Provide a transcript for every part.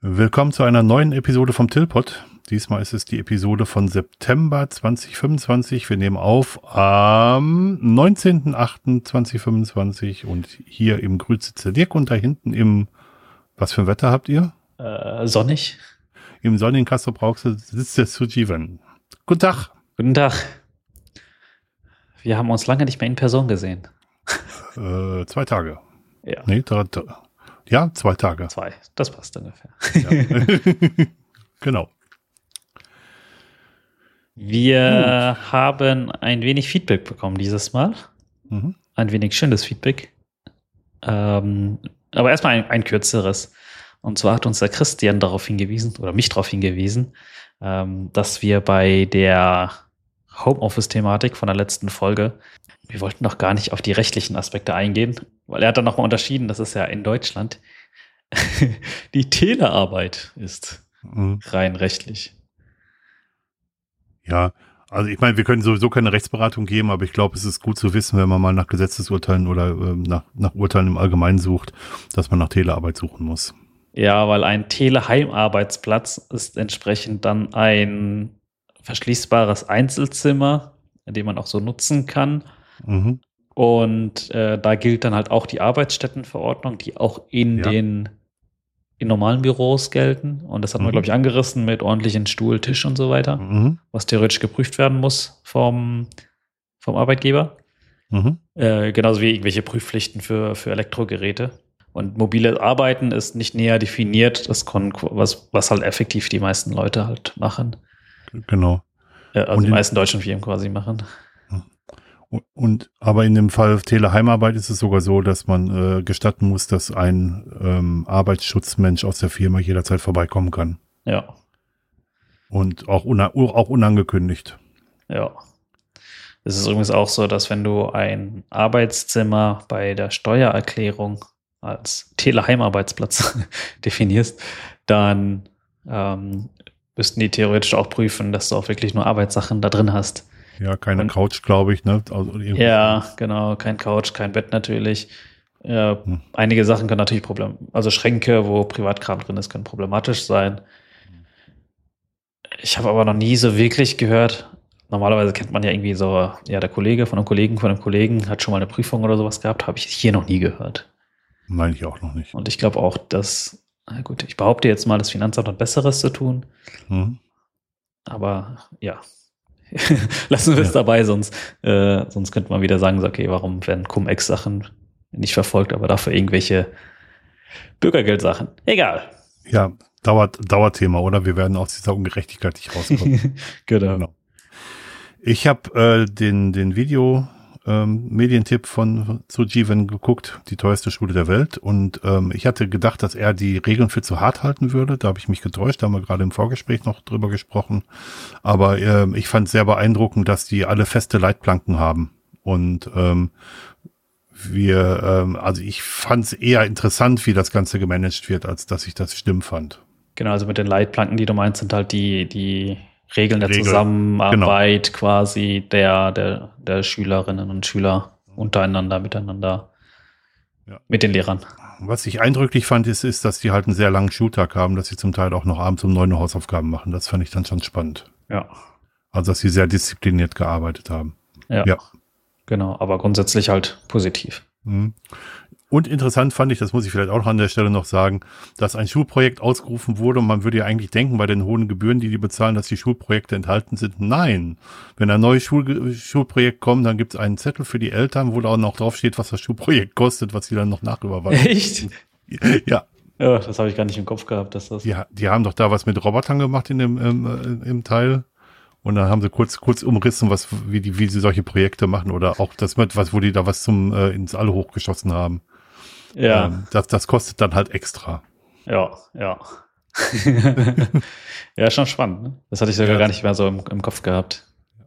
Willkommen zu einer neuen Episode vom Tillpot. Diesmal ist es die Episode von September 2025. Wir nehmen auf am 19.08.2025 und hier im Grüß sitzt der Dirk und da hinten was für ein Wetter habt ihr? Sonnig. Im sonnigen Castrop-Rauxel sitzt der Sujivan. Guten Tag. Guten Tag. Wir haben uns lange nicht mehr in Person gesehen. 2 Tage. Ja. Nee, 2 Tage. 2, das passt ungefähr. Ja. Genau. Wir haben ein wenig Feedback bekommen dieses Mal. Mhm. Ein wenig schönes Feedback. Aber erstmal ein kürzeres. Und zwar hat uns der Christian darauf hingewiesen, oder mich darauf hingewiesen, dass wir bei der Homeoffice-Thematik von der letzten Folge, wir wollten noch gar nicht auf die rechtlichen Aspekte eingehen, weil er hat dann nochmal unterschieden, dass es ja in Deutschland die Telearbeit ist, rein rechtlich. Ja, also ich meine, wir können sowieso keine Rechtsberatung geben, aber ich glaube, es ist gut zu wissen, wenn man mal nach Gesetzesurteilen oder nach Urteilen im Allgemeinen sucht, dass man nach Telearbeit suchen muss. Ja, weil ein Teleheimarbeitsplatz ist entsprechend dann ein verschließbares Einzelzimmer, in dem man auch so nutzen kann. Mhm. Und da gilt dann halt auch die Arbeitsstättenverordnung, die auch in normalen Büros gelten. Und das hat man, glaube ich, angerissen mit ordentlichen Stuhl, Tisch und so weiter, was theoretisch geprüft werden muss vom Arbeitgeber. Genauso wie irgendwelche Prüfpflichten für Elektrogeräte. Und mobile Arbeiten ist nicht näher definiert, was halt effektiv die meisten Leute halt machen. Genau. Also die meisten deutschen Firmen quasi machen. Aber in dem Fall Teleheimarbeit ist es sogar so, dass man gestatten muss, dass ein Arbeitsschutzmensch aus der Firma jederzeit vorbeikommen kann. Ja. Und auch unangekündigt. Ja. Es ist übrigens auch so, dass wenn du ein Arbeitszimmer bei der Steuererklärung als Teleheimarbeitsplatz definierst, dann müssten die theoretisch auch prüfen, dass du auch wirklich nur Arbeitssachen da drin hast. Ja, keine Couch, glaube ich, ne? Also ja, genau, kein Couch, kein Bett natürlich. Einige Sachen können natürlich also Schränke, wo Privatkram drin ist, können problematisch sein. Ich habe aber noch nie so wirklich gehört, normalerweise kennt man ja irgendwie so, ja, der Kollege von einem Kollegen hat schon mal eine Prüfung oder sowas gehabt, habe ich hier noch nie gehört. Meine ich auch noch nicht. Und ich glaube auch, dass, na gut, ich behaupte jetzt mal, das Finanzamt hat Besseres zu tun. Aber ja, lassen wir es dabei, sonst könnte man wieder sagen, so, okay, warum werden Cum-Ex-Sachen nicht verfolgt, aber dafür irgendwelche Bürgergeldsachen. Egal. Ja, Dauerthema, oder? Wir werden aus dieser Ungerechtigkeit nicht rauskommen. Genau. Ich habe den Video-Medientipp von Sujivan geguckt, die teuerste Schule der Welt. Und ich hatte gedacht, dass er die Regeln für zu hart halten würde. Da habe ich mich getäuscht, da haben wir gerade im Vorgespräch noch drüber gesprochen. Aber ich fand sehr beeindruckend, dass die alle feste Leitplanken haben. Und also ich fand es eher interessant, wie das Ganze gemanagt wird, als dass ich das schlimm fand. Genau, also mit den Leitplanken, die du meinst, sind halt die Regeln der Zusammenarbeit quasi der Schülerinnen und Schüler untereinander, miteinander, mit den Lehrern. Was ich eindrücklich fand, ist, dass die halt einen sehr langen Schultag haben, dass sie zum Teil auch noch abends um 9 Uhr Hausaufgaben machen. Das fand ich dann schon spannend. Ja. Also, dass sie sehr diszipliniert gearbeitet haben. Ja. Genau, aber grundsätzlich halt positiv. Und interessant fand ich, das muss ich vielleicht auch noch an der Stelle noch sagen, dass ein Schulprojekt ausgerufen wurde und man würde ja eigentlich denken, bei den hohen Gebühren, die bezahlen, dass die Schulprojekte enthalten sind. Nein, wenn ein neues Schulprojekt kommt, dann gibt es einen Zettel für die Eltern, wo da auch noch drauf steht, was das Schulprojekt kostet, was sie dann noch nachüberweisen. Echt? Ja. Ja, das habe ich gar nicht im Kopf gehabt, dass das... Ja, die haben doch da was mit Robotern gemacht im Teil. Und dann haben sie kurz umrissen, wie sie solche Projekte machen oder auch das wo die da was ins All hochgeschossen haben. Ja. Das kostet dann halt extra. Ja. Ja, schon spannend, ne? Das hatte ich sogar gar nicht mehr so im Kopf gehabt.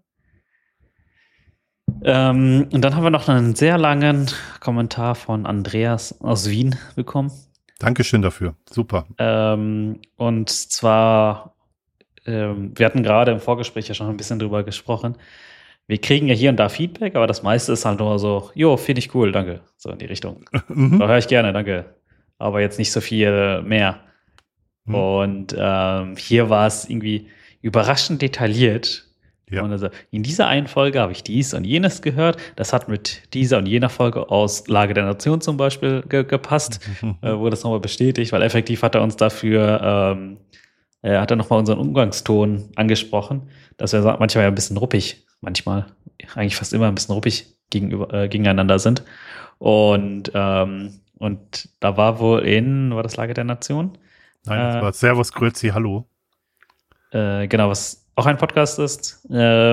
Und dann haben wir noch einen sehr langen Kommentar von Andreas aus Wien bekommen. Dankeschön dafür. Super. Und zwar wir hatten gerade im Vorgespräch ja schon ein bisschen drüber gesprochen. Wir kriegen ja hier und da Feedback, aber das meiste ist halt nur so, jo, finde ich cool, danke. So in die Richtung. Da höre ich gerne, danke. Aber jetzt nicht so viel mehr. Und hier war es irgendwie überraschend detailliert. Ja. Und also in dieser einen Folge habe ich dies und jenes gehört. Das hat mit dieser und jener Folge aus Lage der Nation zum Beispiel gepasst, wurde das nochmal bestätigt, weil effektiv hat er uns dafür, hat er nochmal unseren Umgangston angesprochen, dass wir manchmal ja ein bisschen ruppig, eigentlich fast immer ein bisschen ruppig gegeneinander sind. Und da war wohl war das Lage der Nation? Nein, das war Servus, Grüezi, Hallo. Genau, was auch ein Podcast ist,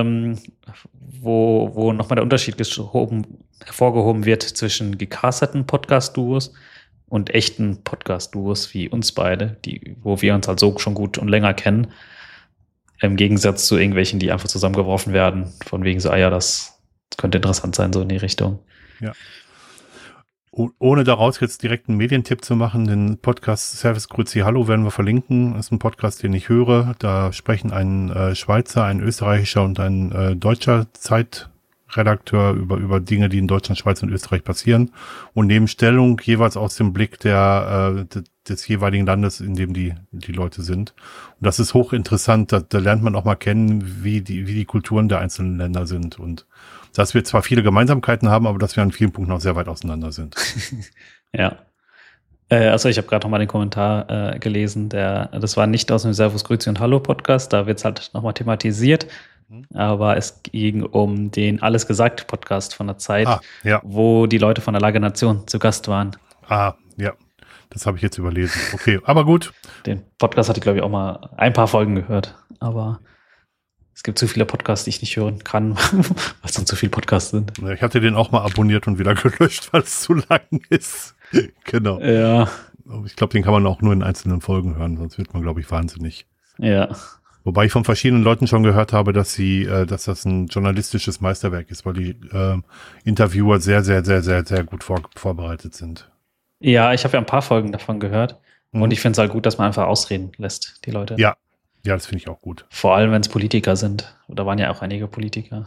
wo nochmal der Unterschied hervorgehoben wird zwischen gecasteten Podcast-Duos und echten Podcast-Duos wie uns beide, wo wir uns halt so schon gut und länger kennen, im Gegensatz zu irgendwelchen, die einfach zusammengeworfen werden, von wegen so, das könnte interessant sein, so in die Richtung. Ja. Ohne daraus jetzt direkt einen Medientipp zu machen, den Podcast Servus Grüezi Hallo werden wir verlinken. Das ist ein Podcast, den ich höre. Da sprechen ein Schweizer, ein österreichischer und ein deutscher Zeitredakteur über Dinge, die in Deutschland, Schweiz und Österreich passieren und nehmen Stellung jeweils aus dem Blick des jeweiligen Landes, in dem die Leute sind. Und das ist hochinteressant. Da lernt man auch mal kennen, wie die Kulturen der einzelnen Länder sind und dass wir zwar viele Gemeinsamkeiten haben, aber dass wir an vielen Punkten auch sehr weit auseinander sind. Ja. Also ich habe gerade noch mal den Kommentar gelesen, das war nicht aus dem Servus, Grüezi und Hallo Podcast, da wird es halt nochmal thematisiert, aber es ging um den Alles gesagt Podcast von der Zeit, wo die Leute von der Lage Nation zu Gast waren. Ja, das habe ich jetzt überlesen. Okay, aber gut. Den Podcast hatte ich, glaube ich, auch mal ein paar Folgen gehört, aber es gibt zu viele Podcasts, die ich nicht hören kann, weil es dann zu viele Podcasts sind. Ich hatte den auch mal abonniert und wieder gelöscht, weil es zu lang ist. Genau. Ja. Ich glaube, den kann man auch nur in einzelnen Folgen hören, sonst wird man, glaube ich, wahnsinnig. Ja. Wobei ich von verschiedenen Leuten schon gehört habe, dass das ein journalistisches Meisterwerk ist, weil die Interviewer sehr, sehr, sehr, sehr, sehr gut vorbereitet sind. Ja, ich habe ja ein paar Folgen davon gehört. Und ich finde es halt gut, dass man einfach ausreden lässt, die Leute. Ja, das finde ich auch gut. Vor allem, wenn es Politiker sind. Da waren ja auch einige Politiker.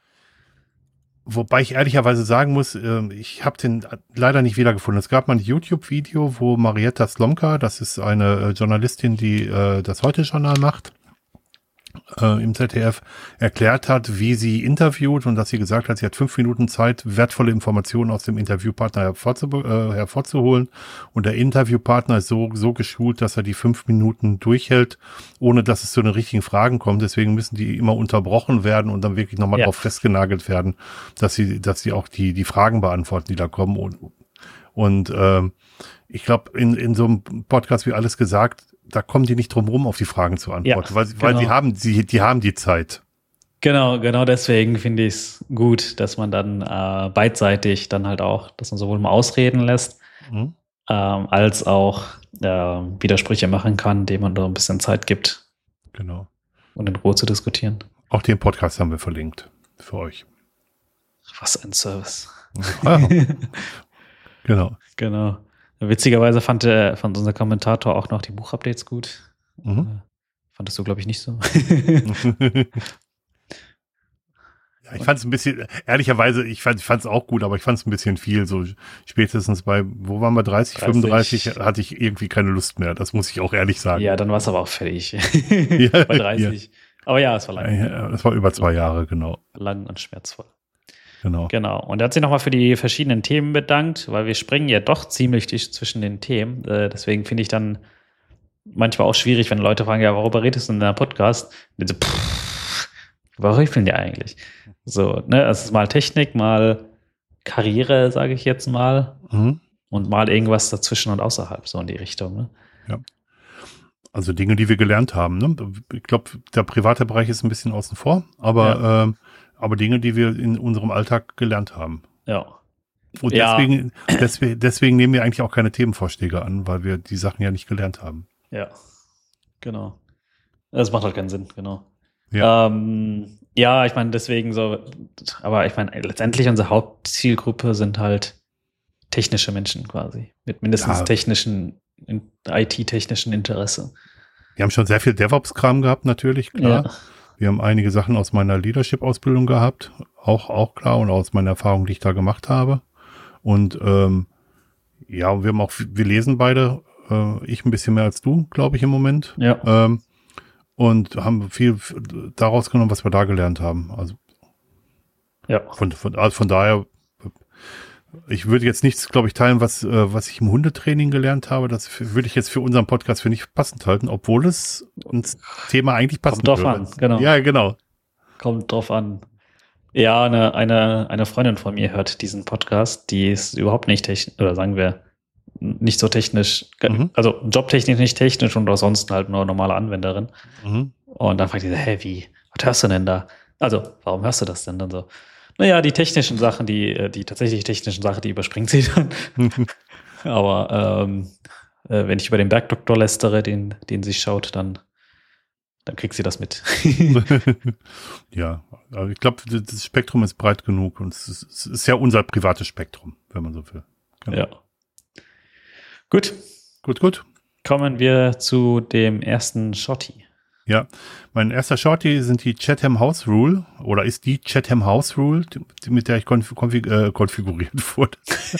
Wobei ich ehrlicherweise sagen muss, ich habe den leider nicht wiedergefunden. Es gab mal ein YouTube-Video, wo Marietta Slomka, das ist eine Journalistin, die das Heute-Journal macht, im ZDF, erklärt hat, wie sie interviewt und dass sie gesagt hat, sie hat 5 Minuten Zeit, wertvolle Informationen aus dem Interviewpartner hervorzuholen. Und der Interviewpartner ist so geschult, dass er die 5 Minuten durchhält, ohne dass es zu den richtigen Fragen kommt. Deswegen müssen die immer unterbrochen werden und dann wirklich nochmal drauf festgenagelt werden, dass sie auch die Fragen beantworten, die da kommen. Und ich glaube, in so einem Podcast wie Alles gesagt, da kommen die nicht drum rum, auf die Fragen zu antworten, weil die haben die Zeit. Genau deswegen finde ich es gut, dass man dann beidseitig dann halt auch, dass man sowohl mal ausreden lässt, als auch Widersprüche machen kann, indem man da ein bisschen Zeit gibt. Genau. Und in Ruhe zu diskutieren. Auch den Podcast haben wir verlinkt für euch. Was ein Service. Ja. Genau. Witzigerweise fand unser Kommentator auch noch die Buchupdates gut. Fandest du, glaube ich, nicht so. Ja, ich fand es ein bisschen, ehrlicherweise, ich fand es auch gut, aber ich fand es ein bisschen viel. So spätestens wo waren wir, 30, 35, hatte ich irgendwie keine Lust mehr. Das muss ich auch ehrlich sagen. Ja, dann war es aber auch fertig. Bei 30. Ja. Aber ja, es war lang. Ja, es war über 2 Jahre, genau. Lang und schmerzvoll. Genau. Und er hat sich nochmal für die verschiedenen Themen bedankt, weil wir springen ja doch ziemlich zwischen den Themen. Deswegen finde ich dann manchmal auch schwierig, wenn Leute fragen, ja, worüber redest du in deinem Podcast? Und so, worüber reden die eigentlich? So, ne, es ist mal Technik, mal Karriere, sage ich jetzt mal, und mal irgendwas dazwischen und außerhalb, so in die Richtung. Ne? Ja. Also Dinge, die wir gelernt haben. Ne? Ich glaube, der private Bereich ist ein bisschen außen vor, aber Dinge, die wir in unserem Alltag gelernt haben. Ja. Und deswegen nehmen wir eigentlich auch keine Themenvorschläge an, weil wir die Sachen ja nicht gelernt haben. Ja, genau. Das macht halt keinen Sinn, genau. Ja, ich meine, deswegen so, aber ich meine, letztendlich unsere Hauptzielgruppe sind halt technische Menschen quasi, mit mindestens IT-technischen Interesse. Wir haben schon sehr viel DevOps-Kram gehabt, natürlich, klar. Ja. Wir haben einige Sachen aus meiner Leadership-Ausbildung gehabt, auch klar, und aus meiner Erfahrung, die ich da gemacht habe. Und wir lesen beide Ich ein bisschen mehr als du, glaube ich, im Moment. Ja. Und haben viel daraus genommen, was wir da gelernt haben. Also ja. Von daher, ich würde jetzt nichts, glaube ich, teilen, was ich im Hundetraining gelernt habe. Das würde ich jetzt für unseren Podcast für nicht passend halten, obwohl es uns Thema eigentlich passend würde. Kommt drauf an, genau. Ja, genau. Kommt drauf an. Ja, eine Freundin von mir hört diesen Podcast, die ist überhaupt nicht technisch, oder sagen wir, nicht so technisch, also jobtechnisch nicht technisch und ansonsten halt nur normale Anwenderin. Und dann fragt sie, wie, was hörst du denn da? Also, warum hörst du das denn dann so? Naja, die technischen Sachen, die tatsächlich technischen Sachen, die überspringt sie dann. Aber wenn ich über den Bergdoktor lästere, den sie schaut, dann kriegt sie das mit. Ja, also ich glaube, das Spektrum ist breit genug und es ist ja unser privates Spektrum, wenn man so will. Genau. Ja. Gut. Gut. Kommen wir zu dem ersten Shorty. Ja, mein erster Shorty sind die Chatham House Rule oder ist die Chatham House Rule, mit der ich konfiguriert wurde.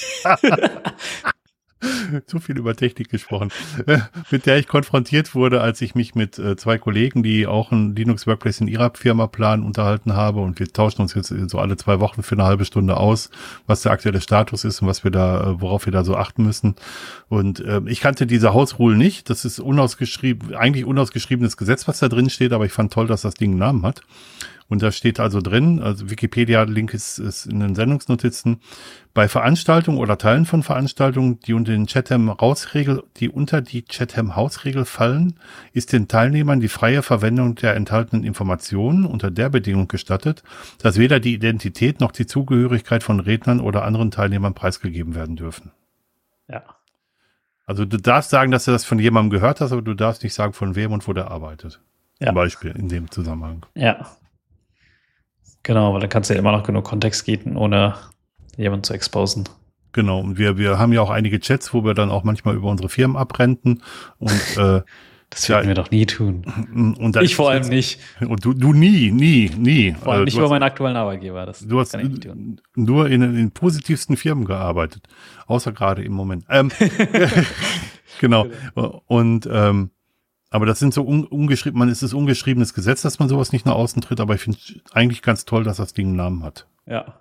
Zu viel über Technik gesprochen, mit der ich konfrontiert wurde, als ich mich mit zwei Kollegen, die auch ein Linux Workplace in ihrer Firma planen, unterhalten habe, und wir tauschen uns jetzt so alle 2 Wochen für eine halbe Stunde aus, was der aktuelle Status ist und worauf wir da so achten müssen. Und ich kannte diese House Rule nicht. Das ist eigentlich unausgeschriebenes Gesetz, was da drin steht, aber ich fand toll, dass das Ding einen Namen hat. Und da steht also drin, also Wikipedia-Link ist in den Sendungsnotizen: Bei Veranstaltungen oder Teilen von Veranstaltungen, die unter die Chatham-Haus-Regel fallen, ist den Teilnehmern die freie Verwendung der enthaltenen Informationen unter der Bedingung gestattet, dass weder die Identität noch die Zugehörigkeit von Rednern oder anderen Teilnehmern preisgegeben werden dürfen. Ja. Also du darfst sagen, dass du das von jemandem gehört hast, aber du darfst nicht sagen, von wem und wo der arbeitet. Ja. Zum Beispiel in dem Zusammenhang. Ja. Genau, weil dann kannst du ja immer noch genug Kontext geben, ohne jemanden zu exposen. Genau, und wir haben ja auch einige Chats, wo wir dann auch manchmal über unsere Firmen abrenten. Und das werden wir doch nie tun. Und ich vor allem nicht. Und du nie. Vor allem nicht über meinen aktuellen Arbeitgeber. Du hast nur in den positivsten Firmen gearbeitet. Außer gerade im Moment. Genau. Und aber das sind so es ist ungeschriebenes Gesetz, dass man sowas nicht nach außen tritt, aber ich finde eigentlich ganz toll, dass das Ding einen Namen hat. Ja.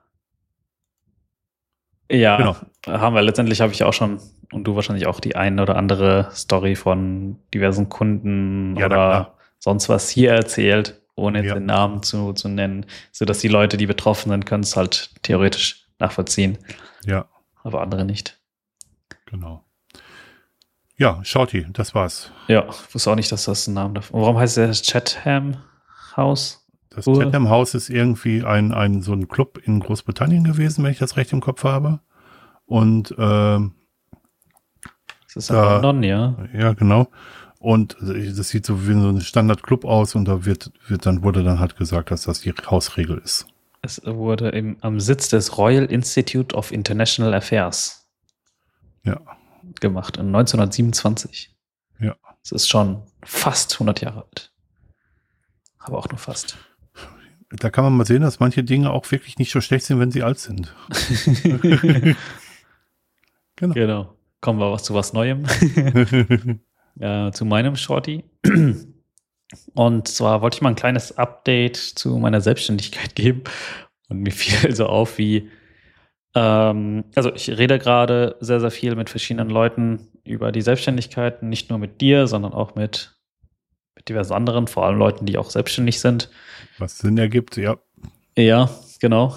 Ja, genau. Letztendlich habe ich auch schon, und du wahrscheinlich auch, die eine oder andere Story von diversen Kunden oder sonst was hier erzählt, ohne den Namen zu nennen, sodass die Leute, die betroffen sind, können es halt theoretisch nachvollziehen. Ja. Aber andere nicht. Genau. Ja, Shorty, das war's. Ja, ich wusste auch nicht, dass das ein Name dafür. Warum heißt das Chatham House? Das Chatham House ist irgendwie so ein Club in Großbritannien gewesen, wenn ich das recht im Kopf habe. Und das ist in London, ja. Ja, genau. Und das sieht so wie so ein Standardclub aus, und da wurde dann halt gesagt, dass das die Hausregel ist. Es wurde am Sitz des Royal Institute of International Affairs gemacht, in 1927. Ja. Es ist schon fast 100 Jahre alt. Aber auch nur fast. Da kann man mal sehen, dass manche Dinge auch wirklich nicht so schlecht sind, wenn sie alt sind. Genau. Kommen wir zu was Neuem. Zu meinem Shorty. Und zwar wollte ich mal ein kleines Update zu meiner Selbstständigkeit geben. Und mir fiel so auf, wie also ich rede gerade sehr, sehr viel mit verschiedenen Leuten über die Selbstständigkeit, nicht nur mit dir, sondern auch mit diversen anderen, vor allem Leuten, die auch selbstständig sind. Was Sinn ergibt, ja. Ja, genau.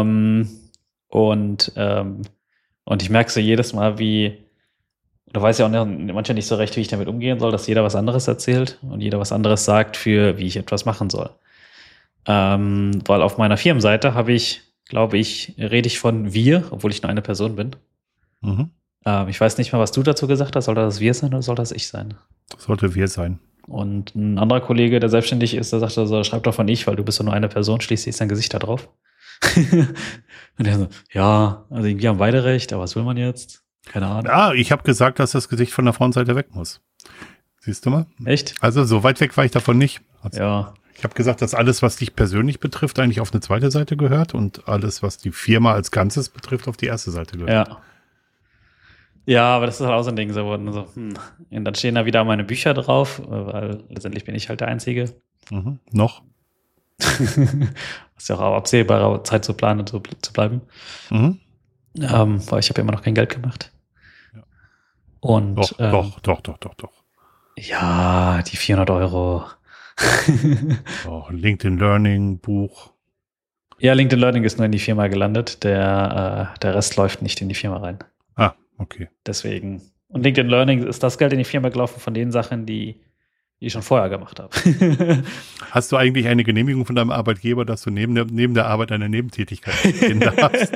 Und ich merke so jedes Mal, du weißt ja auch manchmal nicht so recht, wie ich damit umgehen soll, dass jeder was anderes erzählt und jeder was anderes sagt, wie ich etwas machen soll. Weil auf meiner Firmenseite rede ich von wir, obwohl ich nur eine Person bin. Mhm. Ich weiß nicht mal, was du dazu gesagt hast. Soll das wir sein oder soll das ich sein? Das sollte wir sein. Und ein anderer Kollege, der selbstständig ist, der sagt also, schreib doch von ich, weil du bist doch nur eine Person, schließlich ist dein Gesicht da drauf. Und der so, ja, also irgendwie haben beide recht, aber was will man jetzt? Keine Ahnung. Ja, ich habe gesagt, dass das Gesicht von der Frontseite weg muss. Siehst du mal? Echt? Also so weit weg war ich davon nicht. Also, ja. Ich habe gesagt, dass alles, was dich persönlich betrifft, eigentlich auf eine zweite Seite gehört und alles, was die Firma als Ganzes betrifft, auf die erste Seite gehört. Ja. Ja, aber das ist halt auch so ein Ding so. Und dann stehen da wieder meine Bücher drauf, weil letztendlich bin ich halt der Einzige. Noch. Was ja auch auf absehbarer Zeit zu planen und zu bleiben. Weil ich habe ja immer noch kein Geld gemacht. Ja. Und Doch. Ja, die 400 €. LinkedIn Learning, Buch. Ja, LinkedIn Learning ist nur in die Firma gelandet. Der Rest läuft nicht in die Firma rein. Ah, okay. Deswegen. Und LinkedIn Learning ist das Geld in die Firma gelaufen von den Sachen, die ich schon vorher gemacht habe. Hast du eigentlich eine Genehmigung von deinem Arbeitgeber, dass du neben der Arbeit eine Nebentätigkeit gehen darfst?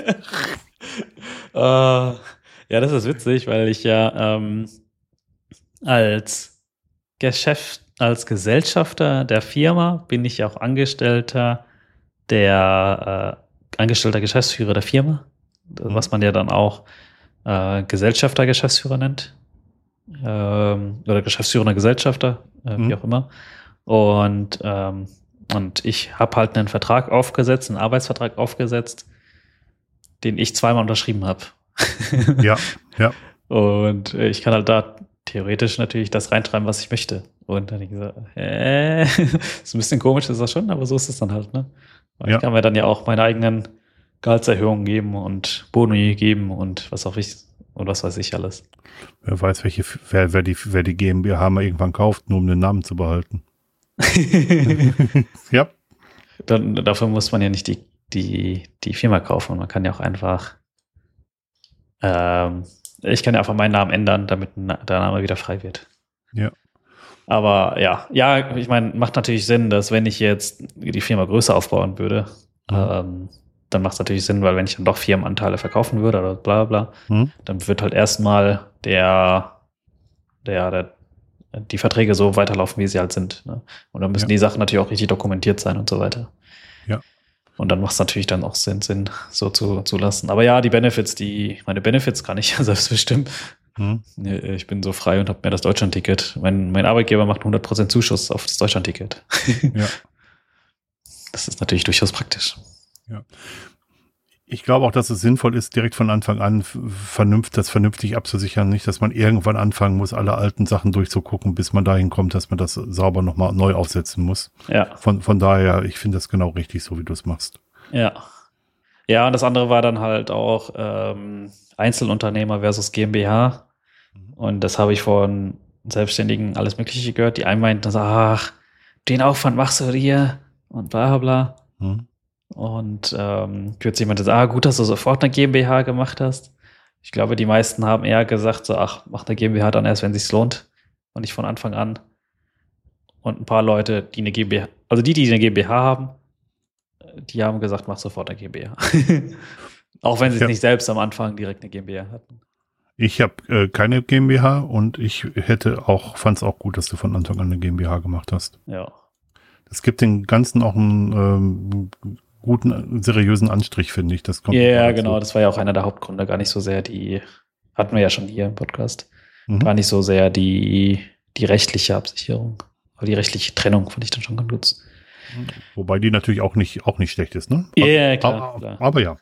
Ja, das ist witzig, weil ich ja als Gesellschafter der Firma bin ich ja auch angestellter Geschäftsführer der Firma, was man ja dann auch Gesellschafter, Geschäftsführer nennt. Oder geschäftsführender Gesellschafter, wie auch immer. Und ich habe halt einen Vertrag aufgesetzt, einen Arbeitsvertrag aufgesetzt, den ich zweimal unterschrieben habe. Ja. Und ich kann halt da theoretisch natürlich das reinschreiben, was ich möchte. Und dann habe ich gesagt, ist ein bisschen komisch, ist das schon, aber so ist es dann halt, ne? Weil ich kann mir dann ja auch meine eigenen Gehaltserhöhungen geben und Boni geben und was weiß ich alles. Wer weiß, wer die GmbH mal irgendwann kauft, nur um den Namen zu behalten. Ja. Dafür muss man ja nicht die Firma kaufen. Man kann ja auch einfach ich kann ja einfach meinen Namen ändern, damit der Name wieder frei wird. Ja. Aber ja, ich meine, macht natürlich Sinn, dass wenn ich jetzt die Firma größer aufbauen würde, dann macht es natürlich Sinn, weil wenn ich dann doch Firmenanteile verkaufen würde oder bla bla, dann wird halt erstmal die Verträge so weiterlaufen, wie sie halt sind. Ne? Und dann müssen die Sachen natürlich auch richtig dokumentiert sein und so weiter. Ja. Und dann macht es natürlich dann auch Sinn, so zu lassen. Aber ja, meine Benefits kann ich ja selbst bestimmen. Ich bin so frei und habe mir das Deutschlandticket. Mein Arbeitgeber macht 100% Zuschuss auf das Deutschlandticket. Ja. Das ist natürlich durchaus praktisch. Ja. Ich glaube auch, dass es sinnvoll ist, direkt von Anfang an das vernünftig abzusichern. Nicht, dass man irgendwann anfangen muss, alle alten Sachen durchzugucken, bis man dahin kommt, dass man das sauber nochmal neu aufsetzen muss. Ja. Von daher, ich finde das genau richtig, so wie du es machst. Ja. Ja, und das andere war dann halt auch Einzelunternehmer versus GmbH. Und das habe ich von Selbstständigen alles Mögliche gehört, die einen meinten, ach, den Aufwand machst du dir und bla bla. Und kürzlich meinte, gut, dass du sofort eine GmbH gemacht hast. Ich glaube, die meisten haben eher gesagt, so, ach, mach eine GmbH dann erst, wenn es sich lohnt und nicht von Anfang an. Und ein paar Leute, die eine GmbH, also die eine GmbH haben, die haben gesagt, mach sofort eine GmbH. Auch wenn sie es nicht selbst am Anfang direkt eine GmbH hatten. Ich habe keine GmbH und ich fand es auch gut, dass du von Anfang an eine GmbH gemacht hast. Ja. Es gibt den Ganzen auch einen guten, seriösen Anstrich, finde ich. Das kommt genau. Das war ja auch einer der Hauptgründe. Gar nicht so sehr hatten wir ja schon hier im Podcast, gar nicht so sehr die rechtliche Absicherung. Aber die rechtliche Trennung fand ich dann schon ganz gut. Wobei die natürlich auch nicht schlecht ist, ne? Ja, klar. Aber ja.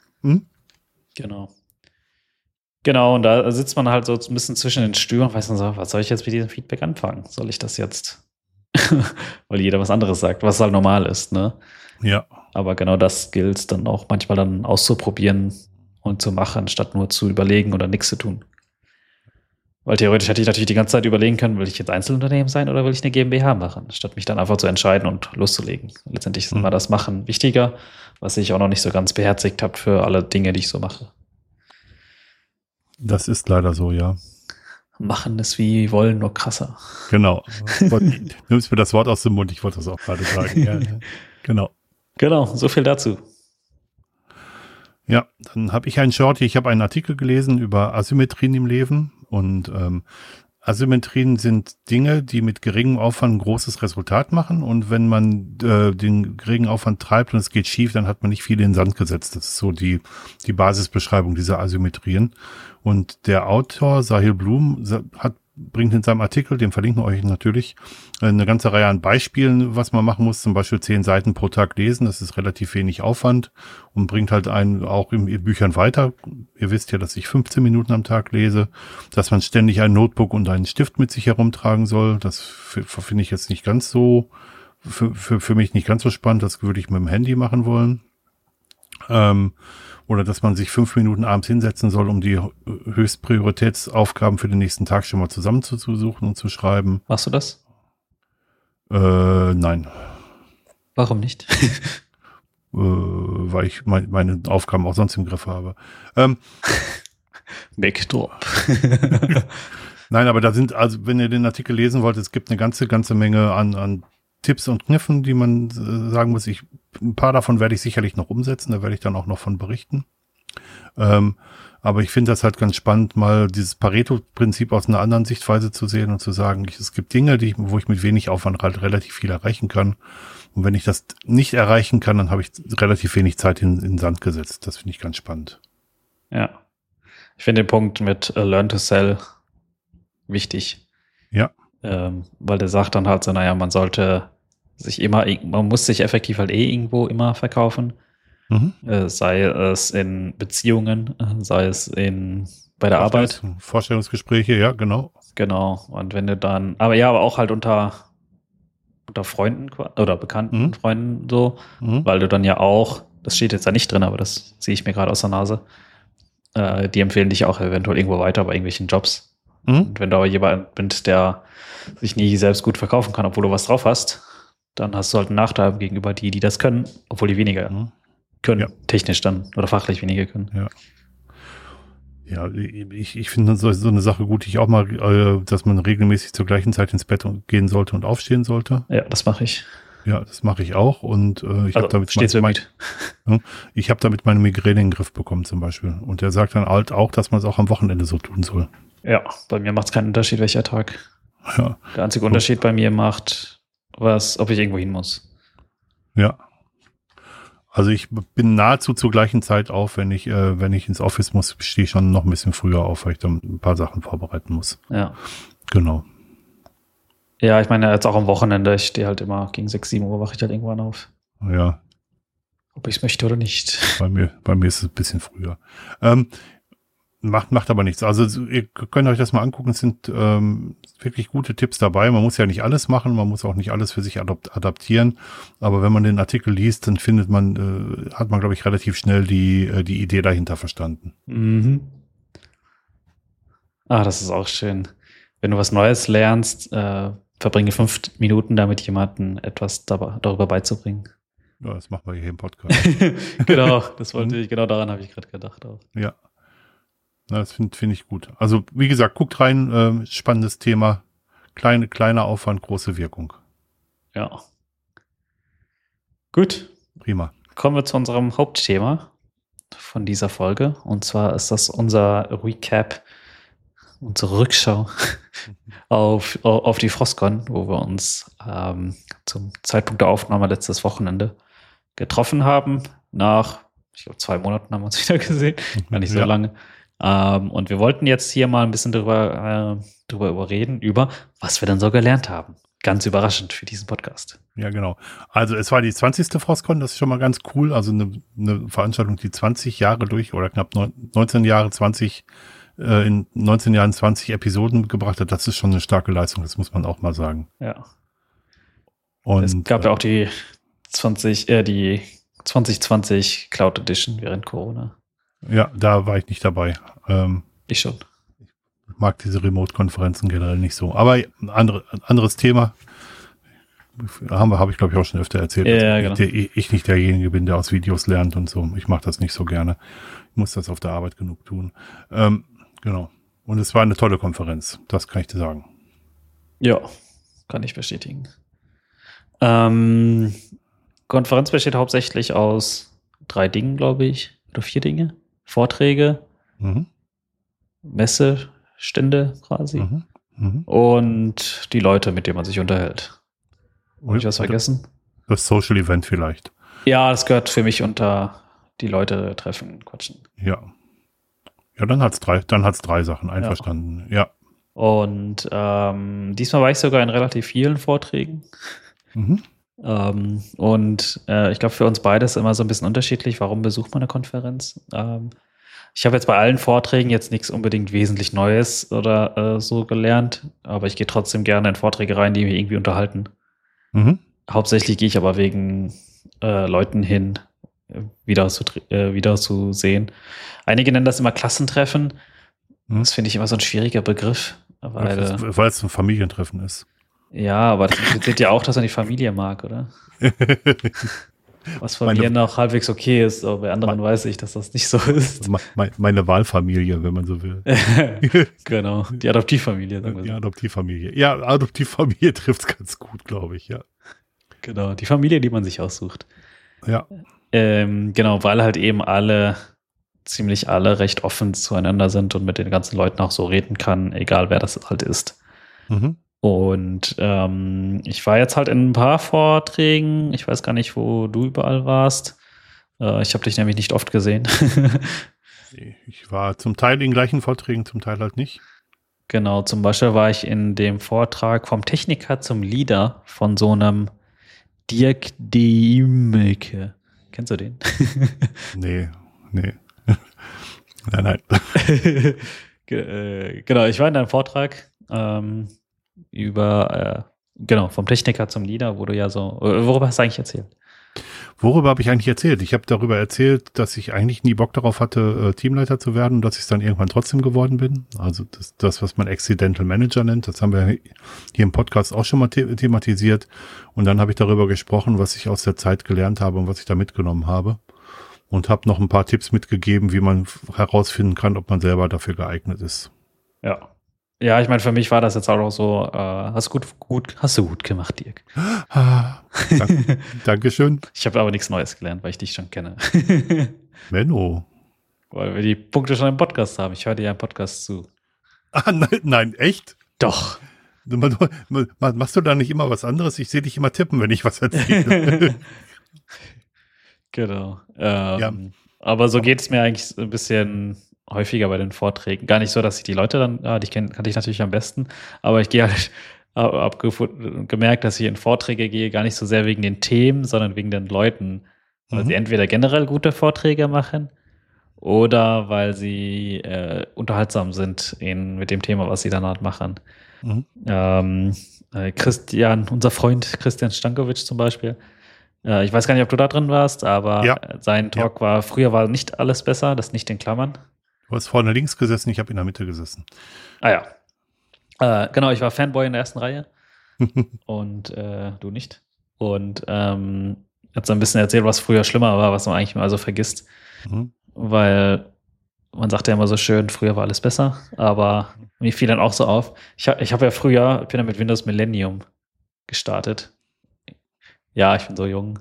Genau, und da sitzt man halt so ein bisschen zwischen den Stühlen und weiß dann so, was soll ich jetzt mit diesem Feedback anfangen? Soll ich das jetzt? Weil jeder was anderes sagt, was halt normal ist, ne? Ja. Aber genau das gilt dann auch manchmal dann auszuprobieren und zu machen, statt nur zu überlegen oder nichts zu tun. Weil theoretisch hätte ich natürlich die ganze Zeit überlegen können, will ich jetzt Einzelunternehmen sein oder will ich eine GmbH machen, statt mich dann einfach zu entscheiden und loszulegen. Letztendlich ist immer das Machen wichtiger, was ich auch noch nicht so ganz beherzigt habe für alle Dinge, die ich so mache. Das ist leider so, ja. Machen ist wie wollen, nur krasser. Genau. Du nimmst mir das Wort aus dem Mund, ich wollte das auch gerade sagen. Ja, genau. Genau, so viel dazu. Ja, dann habe ich ich habe einen Artikel gelesen über Asymmetrien im Leben und Asymmetrien sind Dinge, die mit geringem Aufwand ein großes Resultat machen und wenn man den geringen Aufwand treibt und es geht schief, dann hat man nicht viel in den Sand gesetzt. Das ist so die Basisbeschreibung dieser Asymmetrien. Und der Autor Sahil Bloom hat bringt in seinem Artikel, den verlinken wir euch natürlich, eine ganze Reihe an Beispielen, was man machen muss, zum Beispiel 10 Seiten pro Tag lesen, das ist relativ wenig Aufwand und bringt halt einen auch in Büchern weiter. Ihr wisst ja, dass ich 15 Minuten am Tag lese, dass man ständig ein Notebook und einen Stift mit sich herumtragen soll, das finde ich jetzt nicht ganz so, für mich nicht ganz so spannend, das würde ich mit dem Handy machen wollen. Oder dass man sich 5 Minuten abends hinsetzen soll, um die Höchstprioritätsaufgaben für den nächsten Tag schon mal zusammenzusuchen und zu schreiben. Machst du das? Nein. Warum nicht? Weil ich meine Aufgaben auch sonst im Griff habe. Backdrop. Nein, aber da sind, also wenn ihr den Artikel lesen wollt, es gibt eine ganze Menge an Tipps und Kniffen, die man sagen muss. Ein paar davon werde ich sicherlich noch umsetzen, da werde ich dann auch noch von berichten. Aber ich finde das halt ganz spannend, mal dieses Pareto-Prinzip aus einer anderen Sichtweise zu sehen und zu sagen, es gibt Dinge, wo ich mit wenig Aufwand halt relativ viel erreichen kann. Und wenn ich das nicht erreichen kann, dann habe ich relativ wenig Zeit in den Sand gesetzt. Das finde ich ganz spannend. Ja. Ich finde den Punkt mit Learn to Sell wichtig. Ja. Weil der sagt dann halt so, naja, man muss sich effektiv halt irgendwo immer verkaufen. Sei es in Beziehungen, sei es bei der Arbeit. Vorstellungsgespräche, ja, genau. Genau. Und wenn du dann, aber auch halt unter Freunden oder bekannten Freunden so, weil du dann ja auch, das steht jetzt da nicht drin, aber das sehe ich mir gerade aus der Nase, die empfehlen dich auch eventuell irgendwo weiter bei irgendwelchen Jobs. Und wenn du aber jemand bist, der sich nie selbst gut verkaufen kann, obwohl du was drauf hast, dann hast du halt einen Nachteil gegenüber die das können, obwohl die weniger können, technisch dann oder fachlich weniger können. Ja. Ja, ich finde so eine Sache gut, ich auch mal, dass man regelmäßig zur gleichen Zeit ins Bett gehen sollte und aufstehen sollte. Ja, das mache ich. Ja, das mache ich auch und ich habe damit meine Migräne in den Griff bekommen zum Beispiel. Und der sagt dann halt auch, dass man es auch am Wochenende so tun soll. Ja, bei mir macht es keinen Unterschied, welcher Tag. Ja. Der einzige Unterschied bei mir macht, ob ich irgendwo hin muss. Ja. Also ich bin nahezu zur gleichen Zeit auf, wenn ich ins Office muss, stehe ich schon noch ein bisschen früher auf, weil ich dann ein paar Sachen vorbereiten muss. Ja. Genau. Ja, ich meine, jetzt auch am Wochenende, ich stehe halt immer gegen 6, 7 Uhr, wache ich halt irgendwann auf. Ja. Ob ich es möchte oder nicht. Bei mir ist es ein bisschen früher. Macht aber nichts. Also ihr könnt euch das mal angucken, es sind wirklich gute Tipps dabei. Man muss ja nicht alles machen, man muss auch nicht alles für sich adaptieren. Aber wenn man den Artikel liest, dann hat man, glaube ich, relativ schnell die Idee dahinter verstanden. Mhm. Das ist auch schön. Wenn du was Neues lernst, verbringe 5 Minuten damit, jemandem etwas darüber beizubringen. Ja, das machen wir hier im Podcast. Genau, daran habe ich gerade gedacht auch. Ja. Na, das finde ich gut. Also, wie gesagt, guckt rein, spannendes Thema. Kleiner Aufwand, große Wirkung. Ja. Gut. Prima. Kommen wir zu unserem Hauptthema von dieser Folge. Und zwar ist das unser Recap, unsere Rückschau auf die Frostcon, wo wir uns zum Zeitpunkt der Aufnahme letztes Wochenende getroffen haben. Nach, ich glaube, 2 Monaten haben wir uns wieder gesehen. Gar nicht so lange. Und wir wollten jetzt hier mal ein bisschen drüber reden, über was wir denn so gelernt haben. Ganz überraschend für diesen Podcast. Ja, genau. Also es war die 20. Frostcon, das ist schon mal ganz cool. Also eine Veranstaltung, die 20 Jahre oder knapp 19 Jahre, in 19 Jahren 20 Episoden gebracht hat. Das ist schon eine starke Leistung, das muss man auch mal sagen. Ja. Und es gab ja auch die 2020 Cloud Edition während Corona. Ja, da war ich nicht dabei. Ich schon. Ich mag diese Remote-Konferenzen generell nicht so. Aber anderes Thema. Habe ich, glaube ich, auch schon öfter erzählt, dass ich nicht derjenige bin, der aus Videos lernt und so. Ich mache das nicht so gerne. Ich muss das auf der Arbeit genug tun. Genau. Und es war eine tolle Konferenz. Das kann ich dir sagen. Ja, kann ich bestätigen. Konferenz besteht hauptsächlich aus 3 Dingen, glaube ich. Oder 4 Dinge. Vorträge, Messestände quasi und die Leute, mit denen man sich unterhält. Habe ich was vergessen? Das Social Event vielleicht. Ja, das gehört für mich unter die Leute treffen, quatschen. Ja. Ja, dann hat's 3 Sachen. Einverstanden. Ja. Und diesmal war ich sogar in relativ vielen Vorträgen. Mhm. Und ich glaube, für uns beide ist immer so ein bisschen unterschiedlich, warum besucht man eine Konferenz. Ich habe jetzt bei allen Vorträgen jetzt nichts unbedingt wesentlich Neues oder so gelernt, aber ich gehe trotzdem gerne in Vorträge rein, die mich irgendwie unterhalten. Mhm. Hauptsächlich gehe ich aber wegen Leuten hin, wieder zu sehen. Einige nennen das immer Klassentreffen. Das finde ich immer so ein schwieriger Begriff. Weil es ein Familientreffen ist. Ja, aber das impliziert ja auch, dass man die Familie mag, oder? Was bei mir noch halbwegs okay ist, aber bei anderen weiß ich, dass das nicht so ist. Meine Wahlfamilie, wenn man so will. Genau, die Adoptivfamilie. Sagen wir so. Die Adoptivfamilie. Ja, Adoptivfamilie trifft es ganz gut, glaube ich, ja. Genau, die Familie, die man sich aussucht. Ja. Genau, weil halt eben ziemlich alle recht offen zueinander sind und mit den ganzen Leuten auch so reden kann, egal wer das halt ist. Mhm. Und ich war jetzt halt in ein paar Vorträgen. Ich weiß gar nicht, wo du überall warst. Ich habe dich nämlich nicht oft gesehen. Ich war zum Teil in gleichen Vorträgen, zum Teil halt nicht. Genau, zum Beispiel war ich in dem Vortrag vom Techniker zum Leader von so einem Dirk Diemeke. Kennst du den? Nee. Nein. Genau, ich war in einem Vortrag über, vom Techniker zum Leader, wo du ja so, worüber hast du eigentlich erzählt? Worüber habe ich eigentlich erzählt? Ich habe darüber erzählt, dass ich eigentlich nie Bock darauf hatte, Teamleiter zu werden und dass ich es dann irgendwann trotzdem geworden bin. Also das, was man Accidental Manager nennt, das haben wir hier im Podcast auch schon mal thematisiert. Und dann habe ich darüber gesprochen, was ich aus der Zeit gelernt habe und was ich da mitgenommen habe. Und habe noch ein paar Tipps mitgegeben, wie man herausfinden kann, ob man selber dafür geeignet ist. Ja. Ja, ich meine, für mich war das jetzt auch noch so, hast du gut gemacht, Dirk. Dankeschön. Ich habe aber nichts Neues gelernt, weil ich dich schon kenne. Menno. Weil wir die Punkte schon im Podcast haben. Ich höre dir ja im Podcast zu. Ah, nein, echt? Doch. Machst du da nicht immer was anderes? Ich sehe dich immer tippen, wenn ich was erzähle. Genau. Ja. Aber so geht es mir eigentlich ein bisschen häufiger bei den Vorträgen. Gar nicht so, dass ich die Leute dann, die kannte ich natürlich am besten, aber ich gehe halt, habe gemerkt, dass ich in Vorträge gehe, gar nicht so sehr wegen den Themen, sondern wegen den Leuten. Weil sie entweder generell gute Vorträge machen oder weil sie unterhaltsam sind mit dem Thema, was sie dann halt machen. Unser Freund Christian Stankovic zum Beispiel, ich weiß gar nicht, ob du da drin warst, aber sein Talk früher war nicht alles besser, das nicht in Klammern. Du hast vorne links gesessen, ich habe in der Mitte gesessen. Ah ja. Genau, ich war Fanboy in der ersten Reihe und du nicht. Und hat so ein bisschen erzählt, was früher schlimmer war, was man eigentlich mal so vergisst. Weil man sagt ja immer so schön, früher war alles besser, aber mir fiel dann auch so auf. Ich bin ja mit Windows Millennium gestartet. Ja, ich bin so jung.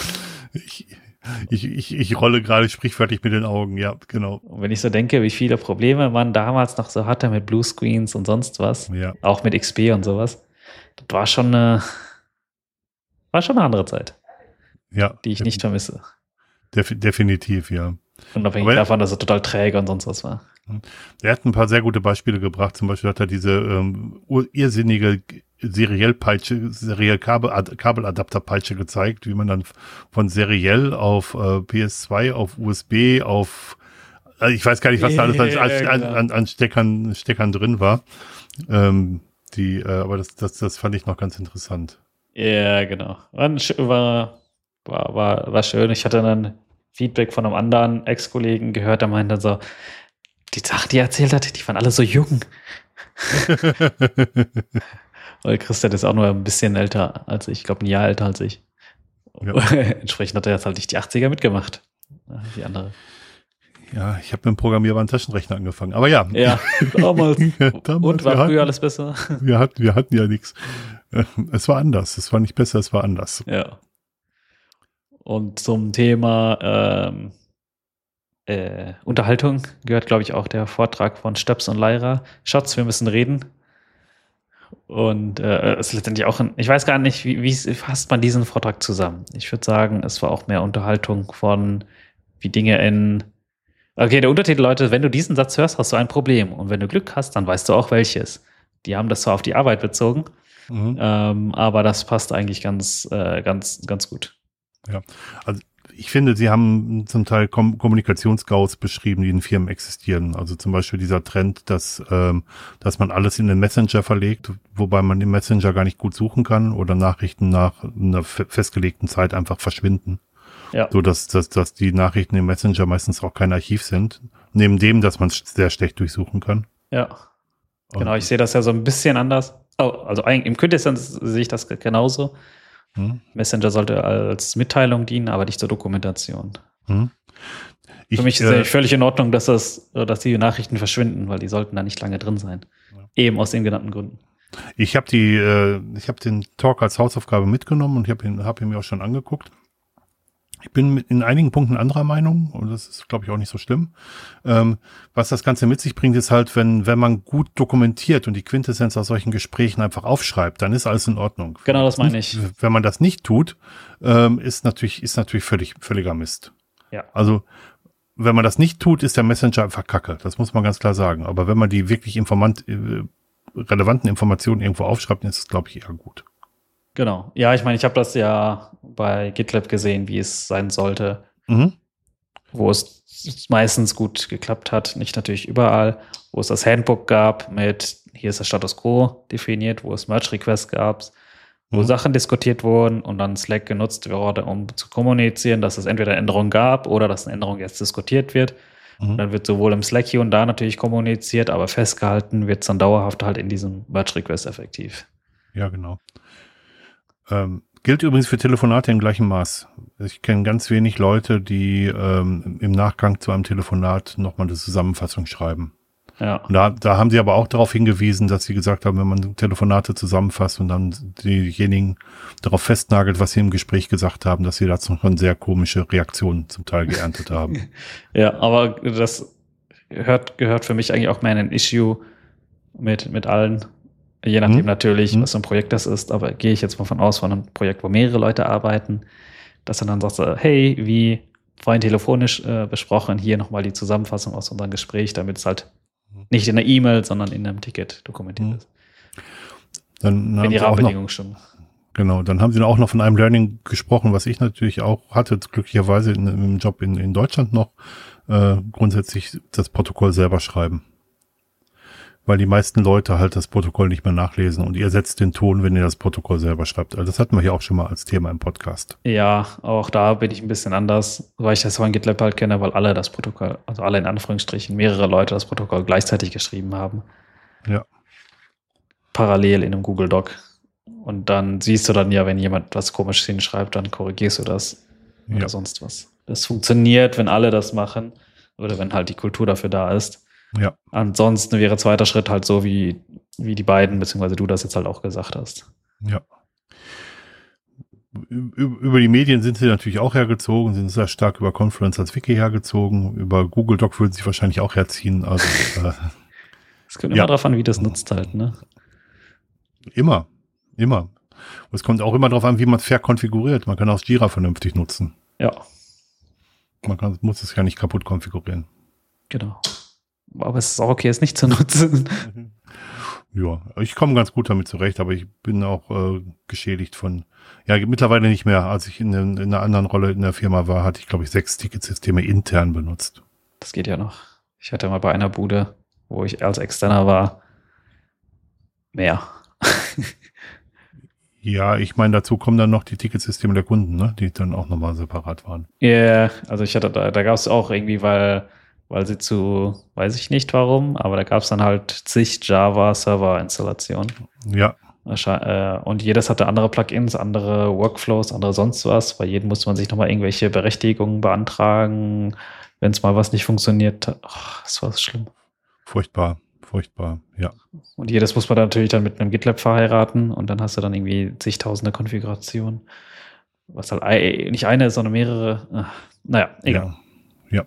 Ich rolle gerade sprichwörtlich mit den Augen, ja, genau. Und wenn ich so denke, wie viele Probleme man damals noch so hatte mit Bluescreens und sonst was, auch mit XP und sowas, das war schon eine andere Zeit, die ich nicht vermisse. Definitiv, ja. Unabhängig davon, dass es total träge und sonst was war. Er hat ein paar sehr gute Beispiele gebracht. Zum Beispiel hat er diese irrsinnige Kabeladapterpeitsche gezeigt, wie man dann von seriell auf PS2, auf USB, auf ich weiß gar nicht, was da alles an Steckern drin war. Aber das fand ich noch ganz interessant. Ja, genau. War schön. Ich hatte dann Feedback von einem anderen Ex-Kollegen gehört, der meinte so, die Sachen, die er erzählt hat, die waren alle so jung. Weil Christian ist auch nur ein bisschen älter als ich glaube ein Jahr älter als ich. Ja. Entsprechend hat er jetzt halt nicht die 80er mitgemacht. Die andere. Ja, ich habe mit dem programmierbaren Taschenrechner angefangen. Aber ja. Ja, damals. Und war früher alles besser? Wir hatten ja nichts. Es war anders. Es war nicht besser, es war anders. Ja. Und zum Thema Unterhaltung gehört, glaube ich, auch der Vortrag von Stöps und Leira. Schatz, wir müssen reden. Und es ist letztendlich auch ich weiß gar nicht, wie fasst man diesen Vortrag zusammen? Ich würde sagen, es war auch mehr Unterhaltung von wie Dinge okay, der Untertitel, Leute, wenn du diesen Satz hörst, hast du ein Problem. Und wenn du Glück hast, dann weißt du auch welches. die haben das zwar auf die Arbeit bezogen, aber das passt eigentlich ganz gut. Ja, also ich finde, sie haben zum Teil Kommunikationsgaus beschrieben, die in Firmen existieren. Also zum Beispiel dieser Trend, dass man alles in den Messenger verlegt, wobei man im Messenger gar nicht gut suchen kann oder Nachrichten nach einer festgelegten Zeit einfach verschwinden. Ja. So dass die Nachrichten im Messenger meistens auch kein Archiv sind. Neben dem, dass man es sehr schlecht durchsuchen kann. Ja. Genau, ich sehe das ja so ein bisschen anders. Oh, also im Quintessenz sehe ich das genauso. Messenger sollte als Mitteilung dienen, aber nicht zur Dokumentation. Für mich ist es völlig in Ordnung, dass die Nachrichten verschwinden, weil die sollten da nicht lange drin sein. Ja. Eben aus den genannten Gründen. Ich habe den Talk als Hausaufgabe mitgenommen und hab ihn mir auch schon angeguckt. Ich bin in einigen Punkten anderer Meinung und das ist, glaube ich, auch nicht so schlimm. Was das Ganze mit sich bringt, ist halt, wenn man gut dokumentiert und die Quintessenz aus solchen Gesprächen einfach aufschreibt, dann ist alles in Ordnung. Genau, das meine ich. Wenn man das nicht tut, ist natürlich völliger Mist. Ja. Also, wenn man das nicht tut, ist der Messenger einfach Kacke. Das muss man ganz klar sagen. Aber wenn man die wirklich relevanten Informationen irgendwo aufschreibt, dann ist es, glaube ich, eher gut. Genau. Ja, ich meine, ich habe das ja bei GitLab gesehen, wie es sein sollte, wo es meistens gut geklappt hat, nicht natürlich überall, wo es das Handbook gab mit, hier ist der Status Quo definiert, wo es Merge-Requests gab, wo Sachen diskutiert wurden und dann Slack genutzt wurde, um zu kommunizieren, dass es entweder Änderungen gab oder dass eine Änderung jetzt diskutiert wird. Und dann wird sowohl im Slack hier und da natürlich kommuniziert, aber festgehalten wird es dann dauerhaft halt in diesem Merge-Request effektiv. Ja, genau. Gilt übrigens für Telefonate im gleichen Maß. Ich kenne ganz wenig Leute, die im Nachgang zu einem Telefonat nochmal eine Zusammenfassung schreiben. Ja. Und da haben sie aber auch darauf hingewiesen, dass sie gesagt haben, wenn man Telefonate zusammenfasst und dann diejenigen darauf festnagelt, was sie im Gespräch gesagt haben, dass sie dazu schon sehr komische Reaktionen zum Teil geerntet haben. Ja, aber das gehört für mich eigentlich auch mehr in ein Issue mit allen. Je nachdem natürlich, was für ein Projekt das ist, aber gehe ich jetzt mal von aus, von einem Projekt, wo mehrere Leute arbeiten, dass dann sagst du, hey, wie vorhin telefonisch besprochen, hier nochmal die Zusammenfassung aus unserem Gespräch, damit es halt nicht in einer E-Mail, sondern in einem Ticket dokumentiert ist. Dann wenn die Rahmenbedingungen stimmen. Genau, dann haben sie auch noch von einem Learning gesprochen, was ich natürlich auch hatte, glücklicherweise im Job in Deutschland noch, grundsätzlich das Protokoll selber schreiben. Weil die meisten Leute halt das Protokoll nicht mehr nachlesen und ihr setzt den Ton, wenn ihr das Protokoll selber schreibt. Also das hatten wir hier auch schon mal als Thema im Podcast. Ja, auch da bin ich ein bisschen anders, weil ich das von GitLab halt kenne, weil alle das Protokoll, also alle in Anführungsstrichen, mehrere Leute das Protokoll gleichzeitig geschrieben haben. Ja. Parallel in einem Google Doc. Und dann siehst du dann ja, wenn jemand was Komisches hinschreibt, dann korrigierst du das oder sonst was. Das funktioniert, wenn alle das machen oder wenn halt die Kultur dafür da ist. Ja. Ansonsten wäre zweiter Schritt halt so, wie die beiden, beziehungsweise du das jetzt halt auch gesagt hast. Ja. Über die Medien sind sie natürlich auch hergezogen, sind sehr stark über Confluence als Wiki hergezogen. Über Google Doc würden sie wahrscheinlich auch herziehen. Also, es kommt immer drauf an, wie das nutzt halt, ne? Immer. Und es kommt auch immer drauf an, wie man es verkonfiguriert. Man kann auch Jira vernünftig nutzen. Ja. Muss es ja nicht kaputt konfigurieren. Genau. Aber es ist auch okay, es nicht zu nutzen. Ja, ich komme ganz gut damit zurecht, aber ich bin auch geschädigt von, mittlerweile nicht mehr. Als ich in einer anderen Rolle in der Firma war, hatte ich, glaube ich, 6 Ticketsysteme intern benutzt. Das geht ja noch. Ich hatte mal bei einer Bude, wo ich als Externer war, mehr. Ja, ich meine, dazu kommen dann noch die Ticketsysteme der Kunden, ne, die dann auch nochmal separat waren. Ja, also ich hatte da gab es auch irgendwie, weil sie weiß ich nicht warum, aber da gab es dann halt zig Java-Server-Installationen. Ja. Und jedes hatte andere Plugins, andere Workflows, andere sonst was. Bei jedem musste man sich nochmal irgendwelche Berechtigungen beantragen, wenn es mal was nicht funktioniert hat. Das war schlimm. Furchtbar, ja. Und jedes muss man dann natürlich dann mit einem GitLab verheiraten und dann hast du dann irgendwie zigtausende Konfigurationen. Was halt nicht eine ist, sondern mehrere. Naja, egal. Ja.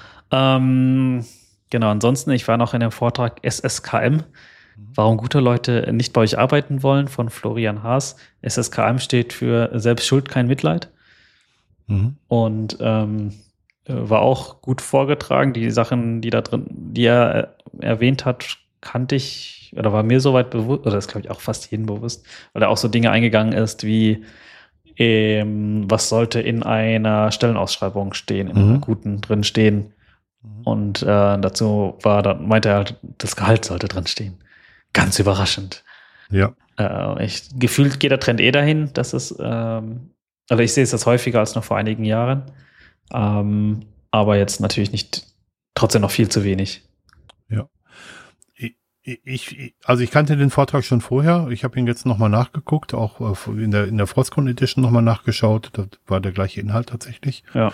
Genau, ansonsten, ich war noch in dem Vortrag SSKM, warum gute Leute nicht bei euch arbeiten wollen, von Florian Haas. SSKM steht für Selbst Schuld, kein Mitleid. Und war auch gut vorgetragen. Die Sachen, die da drin, die er erwähnt hat, kannte ich, oder war mir soweit bewusst, oder das glaube ich auch fast jedem bewusst, weil da auch so Dinge eingegangen ist, wie was sollte in einer Stellenausschreibung stehen, in einer guten drin stehen. Und dazu meinte er halt, das Gehalt sollte drin stehen. Ganz überraschend. Ja. Gefühlt geht der Trend dahin, dass es, also ich sehe es jetzt häufiger als noch vor einigen Jahren, aber jetzt natürlich nicht, trotzdem noch viel zu wenig. Ja. Also ich kannte den Vortrag schon vorher. Ich habe ihn jetzt nochmal nachgeguckt, auch in der Frostcon Edition nochmal nachgeschaut. Das war der gleiche Inhalt tatsächlich. Ja.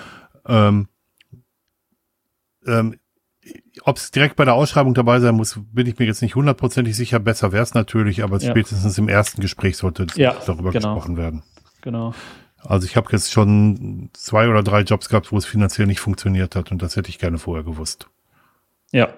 Ob es direkt bei der Ausschreibung dabei sein muss, bin ich mir jetzt nicht hundertprozentig sicher. Besser wäre es natürlich, aber spätestens im ersten Gespräch sollte darüber gesprochen werden. Genau. Also ich habe jetzt schon 2 oder 3 Jobs gehabt, wo es finanziell nicht funktioniert hat und das hätte ich gerne vorher gewusst. Ja.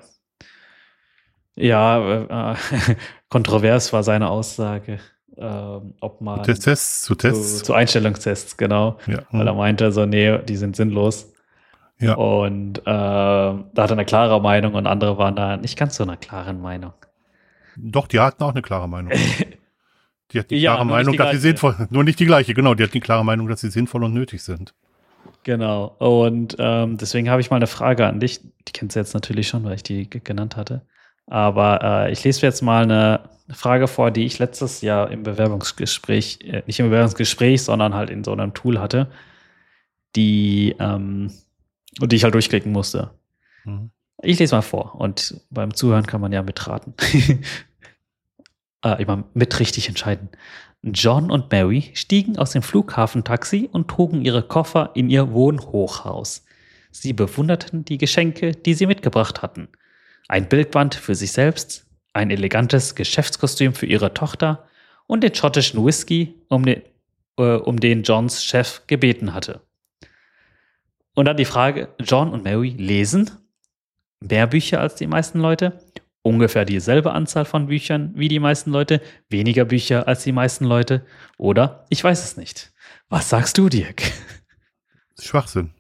Ja, kontrovers war seine Aussage, ob man zu Einstellungstests, genau, ja. Weil er meinte so, nee, die sind sinnlos. Ja. Und da hat er eine klare Meinung und andere waren da nicht ganz so einer klaren Meinung. Doch, die hatten auch eine klare Meinung. Die hat die klare Meinung, dass sie sinnvoll, nur nicht die gleiche, genau, die hat die klare Meinung, dass sie sinnvoll und nötig sind. Genau, und deswegen habe ich mal eine Frage an dich, die kennst du jetzt natürlich schon, weil ich die genannt hatte, aber ich lese jetzt mal eine Frage vor, die ich letztes Jahr im Bewerbungsgespräch, nicht im Bewerbungsgespräch, sondern halt in so einem Tool hatte, die ich halt durchklicken musste. Ich lese mal vor und beim Zuhören kann man ja mitraten. Immer mit richtig entscheiden. John und Mary stiegen aus dem Flughafentaxi und trugen ihre Koffer in ihr Wohnhochhaus. Sie bewunderten die Geschenke, die sie mitgebracht hatten. Ein Bildband für sich selbst, ein elegantes Geschäftskostüm für ihre Tochter und den schottischen Whisky, um den Johns Chef gebeten hatte. Und dann die Frage, John und Mary lesen mehr Bücher als die meisten Leute, ungefähr dieselbe Anzahl von Büchern wie die meisten Leute, weniger Bücher als die meisten Leute oder ich weiß es nicht. Was sagst du, Dirk? Schwachsinn.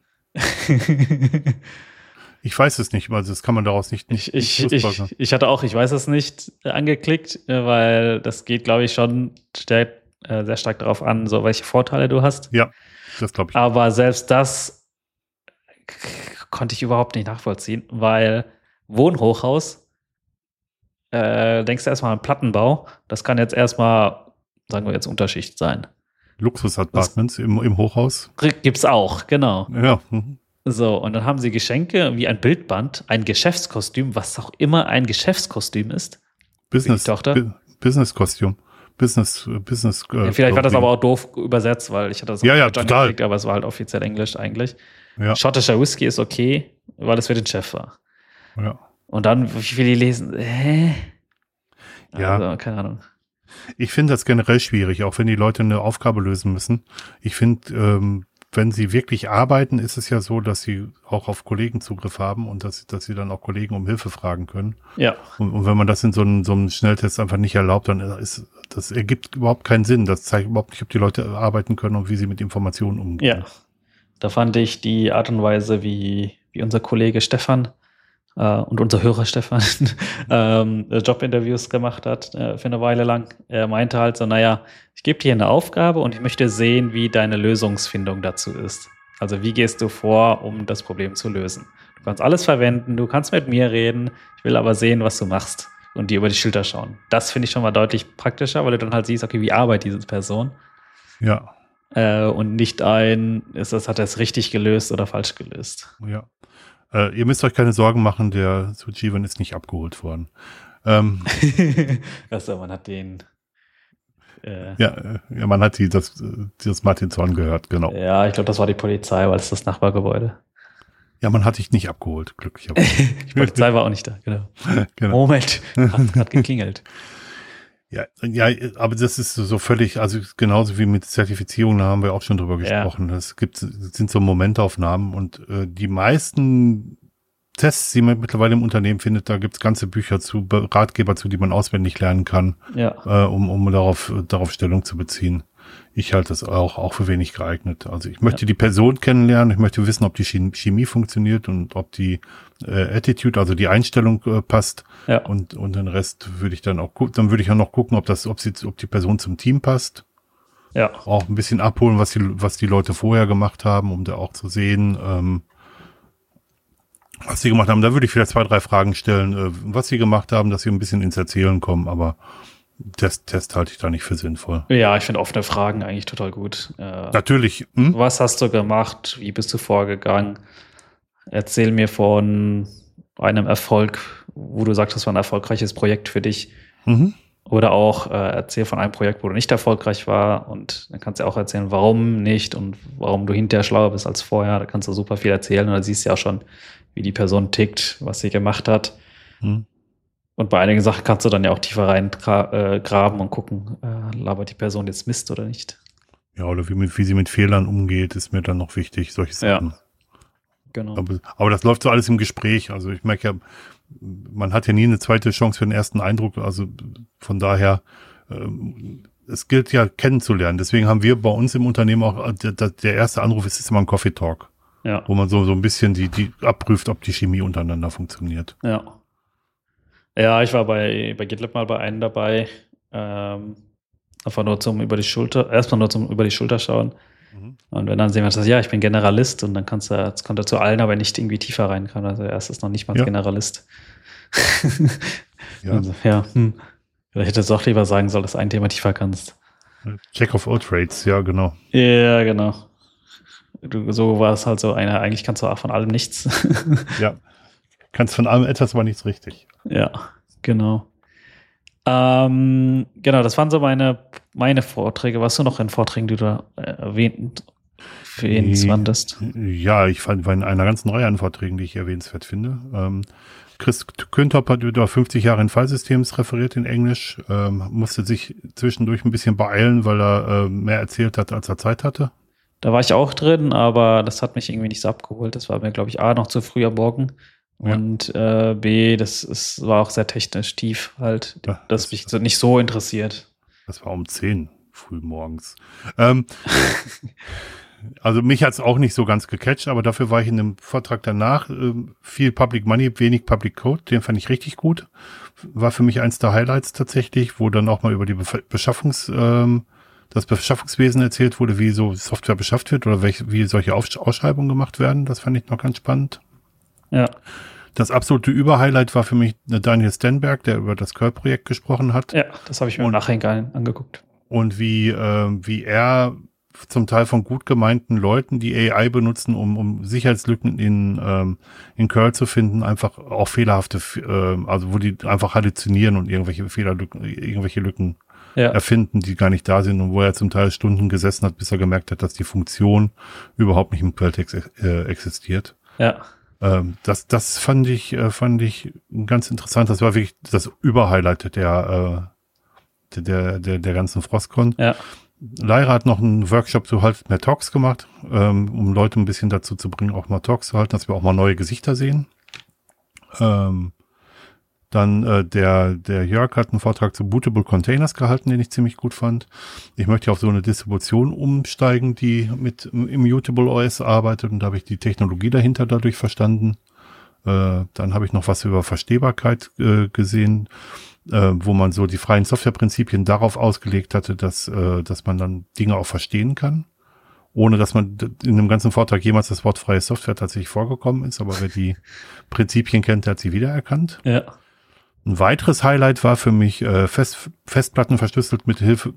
Ich weiß es nicht, also das kann man daraus nicht ich hatte auch, ich weiß es nicht, angeklickt, weil das geht, glaube ich, schon sehr stark darauf an, so welche Vorteile du hast. Ja, das glaube ich. Aber selbst das konnte ich überhaupt nicht nachvollziehen, weil Wohnhochhaus, denkst du erstmal an Plattenbau, das kann jetzt erstmal, sagen wir jetzt, Unterschicht sein. Luxus-Apartments im Hochhaus. Gibt's auch, genau. Ja. So, und dann haben sie Geschenke wie ein Bildband, ein Geschäftskostüm, was auch immer ein Geschäftskostüm ist. Business-Kostüm. Business. Vielleicht war das aber auch doof übersetzt, weil ich hatte das auf Deutsch angeklickt, aber es war halt offiziell Englisch eigentlich. Ja. Schottischer Whisky ist okay, weil es für den Chef war. Ja. Und dann, wie viele lesen? Ja. Also, keine Ahnung. Ich finde das generell schwierig, auch wenn die Leute eine Aufgabe lösen müssen. Ich finde, wenn sie wirklich arbeiten, ist es ja so, dass sie auch auf Kollegen Zugriff haben und dass sie dann auch Kollegen um Hilfe fragen können. Ja. Und wenn man das in so einem Schnelltest einfach nicht erlaubt, dann das ergibt überhaupt keinen Sinn. Das zeigt überhaupt nicht, ob die Leute arbeiten können und wie sie mit Informationen umgehen. Ja. Da fand ich die Art und Weise, wie unser Kollege Stefan und unser Hörer Stefan Jobinterviews gemacht hat für eine Weile lang. Er meinte halt so, naja, ich gebe dir eine Aufgabe und ich möchte sehen, wie deine Lösungsfindung dazu ist. Also wie gehst du vor, um das Problem zu lösen? Du kannst alles verwenden, du kannst mit mir reden, ich will aber sehen, was du machst und dir über die Schulter schauen. Das finde ich schon mal deutlich praktischer, weil du dann halt siehst, okay, wie arbeitet diese Person? Ja. Und nicht hat er es richtig gelöst oder falsch gelöst. Ja. Ihr müsst euch keine Sorgen machen, der Sujivan ist nicht abgeholt worden. Also man hat den man hat das Martin Zorn gehört, genau. Ja, ich glaube, das war die Polizei, weil es das Nachbargebäude. Ja, man hat dich nicht abgeholt, glücklicherweise. Die Polizei war auch nicht da, genau. Moment, hat gerade geklingelt. Ja, aber das ist so völlig, also genauso wie mit Zertifizierungen, da haben wir auch schon drüber gesprochen. Es sind so Momentaufnahmen und die meisten Tests, die man mittlerweile im Unternehmen findet, da gibt's ganze Bücher Ratgeber zu, die man auswendig lernen kann, um darauf Stellung zu beziehen. ich halte das auch für wenig geeignet. Also ich möchte die Person kennenlernen, ich möchte wissen, ob die Chemie funktioniert und ob die Attitude, also die Einstellung passt. Ja. Und den Rest würde ich dann auch dann würde ich auch noch gucken, ob die Person zum Team passt. Ja. Auch ein bisschen abholen, was die Leute vorher gemacht haben, um da auch zu sehen, was sie gemacht haben. Da würde ich vielleicht 2, 3 Fragen stellen, was sie gemacht haben, dass sie ein bisschen ins Erzählen kommen, aber Test halte ich da nicht für sinnvoll. Ja, ich finde offene Fragen eigentlich total gut. Natürlich. Was hast du gemacht? Wie bist du vorgegangen? Erzähl mir von einem Erfolg, wo du sagst, das war ein erfolgreiches Projekt für dich. Mhm. Oder auch erzähl von einem Projekt, wo du nicht erfolgreich war. Und dann kannst du auch erzählen, warum nicht und warum du hinterher schlauer bist als vorher. Da kannst du super viel erzählen. Und da siehst du ja auch schon, wie die Person tickt, was sie gemacht hat. Mhm. Und bei einigen Sachen kannst du dann ja auch tiefer rein graben und gucken, labert die Person jetzt Mist oder nicht. Ja, oder wie sie mit Fehlern umgeht, ist mir dann noch wichtig, solche Sachen. Ja, genau. Aber das läuft so alles im Gespräch. Also ich merke ja, man hat ja nie eine zweite Chance für den ersten Eindruck. Also von daher, es gilt ja kennenzulernen. Deswegen haben wir bei uns im Unternehmen auch, der erste Anruf ist immer ein Coffee Talk. Ja. Wo man so ein bisschen die abprüft, ob die Chemie untereinander funktioniert. Ja. Ja, ich war bei GitLab mal bei einem dabei, einfach nur zum über die Schulter schauen. Mhm. Und wenn dann jemand sagt, ja, ich bin Generalist, und dann kommt er zu allen, aber nicht irgendwie tiefer reinkommen. Also er ist noch nicht mal Generalist. Ja. Also, vielleicht hättest du auch lieber sagen sollen, dass ein Thema tiefer kannst. Jack of all trades, ja, genau. Ja, genau. So war es halt so einer, eigentlich kannst du auch von allem nichts. Ja. Kannst von allem etwas, aber nichts richtig. Ja, genau. Genau, das waren so meine Vorträge. Was du noch in Vorträgen, die du erwähnt fandest? Ja, ich fand bei einer ganzen Reihe an Vorträgen, die ich erwähnenswert finde. Chris Küntop hat über 50 Jahre in Fallsystems referiert in Englisch, musste sich zwischendurch ein bisschen beeilen, weil er mehr erzählt hat, als er Zeit hatte. Da war ich auch drin, aber das hat mich irgendwie nicht so abgeholt. Das war mir, glaube ich, A, noch zu früh am Morgen. Und B, war auch sehr technisch tief halt, ja, das mich nicht so interessiert. Das war um 10 früh morgens. Also mich hat's auch nicht so ganz gecatcht, aber dafür war ich in einem Vortrag danach. Viel Public Money, wenig Public Code, den fand ich richtig gut. War für mich eins der Highlights tatsächlich, wo dann auch mal über die das Beschaffungswesen erzählt wurde, wie so Software beschafft wird oder wie solche Ausschreibungen gemacht werden. Das fand ich noch ganz spannend. Ja. Das absolute Überhighlight war für mich Daniel Stenberg, der über das Curl-Projekt gesprochen hat. Ja, das habe ich mir im Nachhinein angeguckt. Und wie er zum Teil von gut gemeinten Leuten, die AI benutzen, um Sicherheitslücken in Curl zu finden, einfach auch fehlerhafte, also wo die einfach halluzinieren und irgendwelche Lücken erfinden, die gar nicht da sind, und wo er zum Teil Stunden gesessen hat, bis er gemerkt hat, dass die Funktion überhaupt nicht im Quelltext existiert. Ja. Das fand ich ganz interessant. Das war wirklich das Überhighlight der ganzen Frostcon. Ja. Lyra hat noch einen Workshop zu halt mehr Talks gemacht, um Leute ein bisschen dazu zu bringen, auch mal Talks zu halten, dass wir auch mal neue Gesichter sehen. Dann der Jörg hat einen Vortrag zu Bootable Containers gehalten, den ich ziemlich gut fand. Ich möchte auf so eine Distribution umsteigen, die mit Immutable OS arbeitet, und da habe ich die Technologie dahinter dadurch verstanden. Dann habe ich noch was über Verstehbarkeit gesehen, wo man so die freien Softwareprinzipien darauf ausgelegt hatte, dass man dann Dinge auch verstehen kann, ohne dass man in dem ganzen Vortrag jemals das Wort freie Software tatsächlich vorgekommen ist. Aber wer die Prinzipien kennt, der hat sie wiedererkannt. Ja. Ein weiteres Highlight war für mich Festplattenverschlüsselung mit Hilfe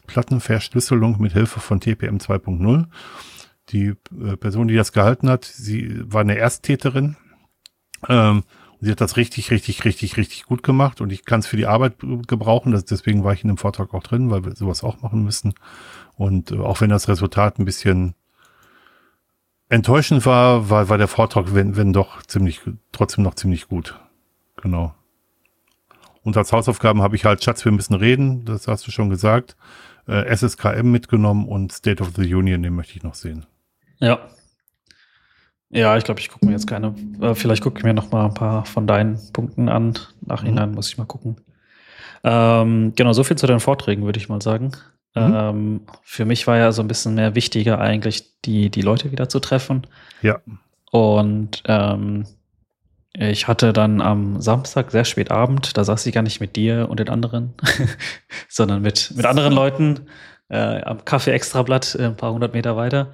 von TPM 2.0. Die Person, die das gehalten hat, sie war eine Ersttäterin. Sie hat das richtig, richtig, richtig, richtig gut gemacht, und ich kann es für die Arbeit gebrauchen. Deswegen war ich in dem Vortrag auch drin, weil wir sowas auch machen müssen. Und auch wenn das Resultat ein bisschen enttäuschend war der Vortrag, wenn doch trotzdem noch ziemlich gut. Genau. Und als Hausaufgaben habe ich halt Schatz, wir müssen reden, das hast du schon gesagt, SSKM mitgenommen und State of the Union, den möchte ich noch sehen. Ja. Ja, ich glaube, ich gucke mir jetzt vielleicht gucke ich mir noch mal ein paar von deinen Punkten an. Nachhinein muss ich mal gucken. Genau, so viel zu deinen Vorträgen, würde ich mal sagen. Für mich war ja so ein bisschen mehr wichtiger eigentlich, die Leute wieder zu treffen. Ja. Und ich hatte dann am Samstag sehr spät Abend, da saß ich gar nicht mit dir und den anderen, sondern mit anderen Leuten am Café Extrablatt, ein paar hundert Meter weiter,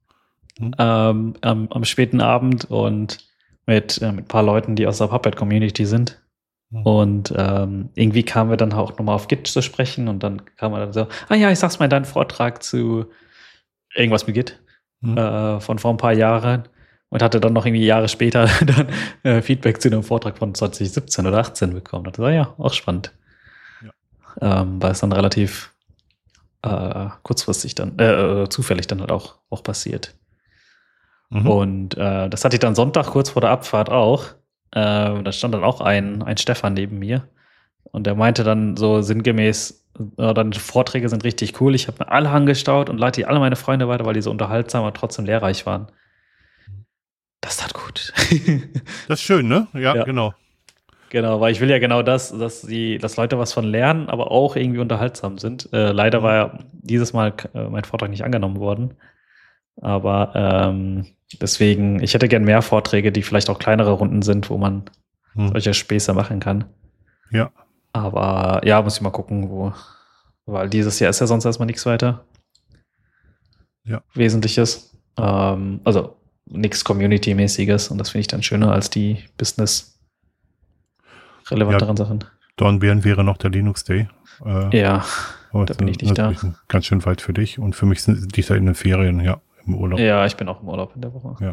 am späten Abend und mit ein paar Leuten, die aus der Puppet-Community sind. Und irgendwie kamen wir dann auch nochmal auf Git zu sprechen und dann kam man dann so, ich sag's mal in deinen Vortrag zu irgendwas mit Git von vor ein paar Jahren und hatte dann noch irgendwie Jahre später dann Feedback zu einem Vortrag von 2017 oder 18 bekommen. Und dachte, ja, auch spannend. Ja. Weil es dann relativ kurzfristig dann, zufällig dann halt auch passiert. Und das hatte ich dann Sonntag kurz vor der Abfahrt auch. Da stand dann auch ein Stefan neben mir und der meinte dann so sinngemäß, deine Vorträge sind richtig cool, ich habe mir alle angestaut und leite die alle meine Freunde weiter, weil die so unterhaltsam und trotzdem lehrreich waren. Das tat gut. Das ist schön, ne? Ja, genau. Genau, weil ich will ja genau dass Leute was von lernen, aber auch irgendwie unterhaltsam sind. Leider war ja dieses Mal mein Vortrag nicht angenommen worden. Aber deswegen, ich hätte gern mehr Vorträge, die vielleicht auch kleinere Runden sind, wo man solche Späße machen kann. Ja. Aber ja, muss ich mal gucken, weil dieses Jahr ist ja sonst erstmal nichts weiter. Ja. Wesentliches. Also nichts Community-mäßiges und das finde ich dann schöner als die Business-relevanteren Sachen. Dornbirn wäre noch der Linux Day. Da bin ich nicht da. Ganz schön weit für dich und für mich sind die da in den Ferien, ja. Im Urlaub. Ja, ich bin auch im Urlaub in der Woche. Ja.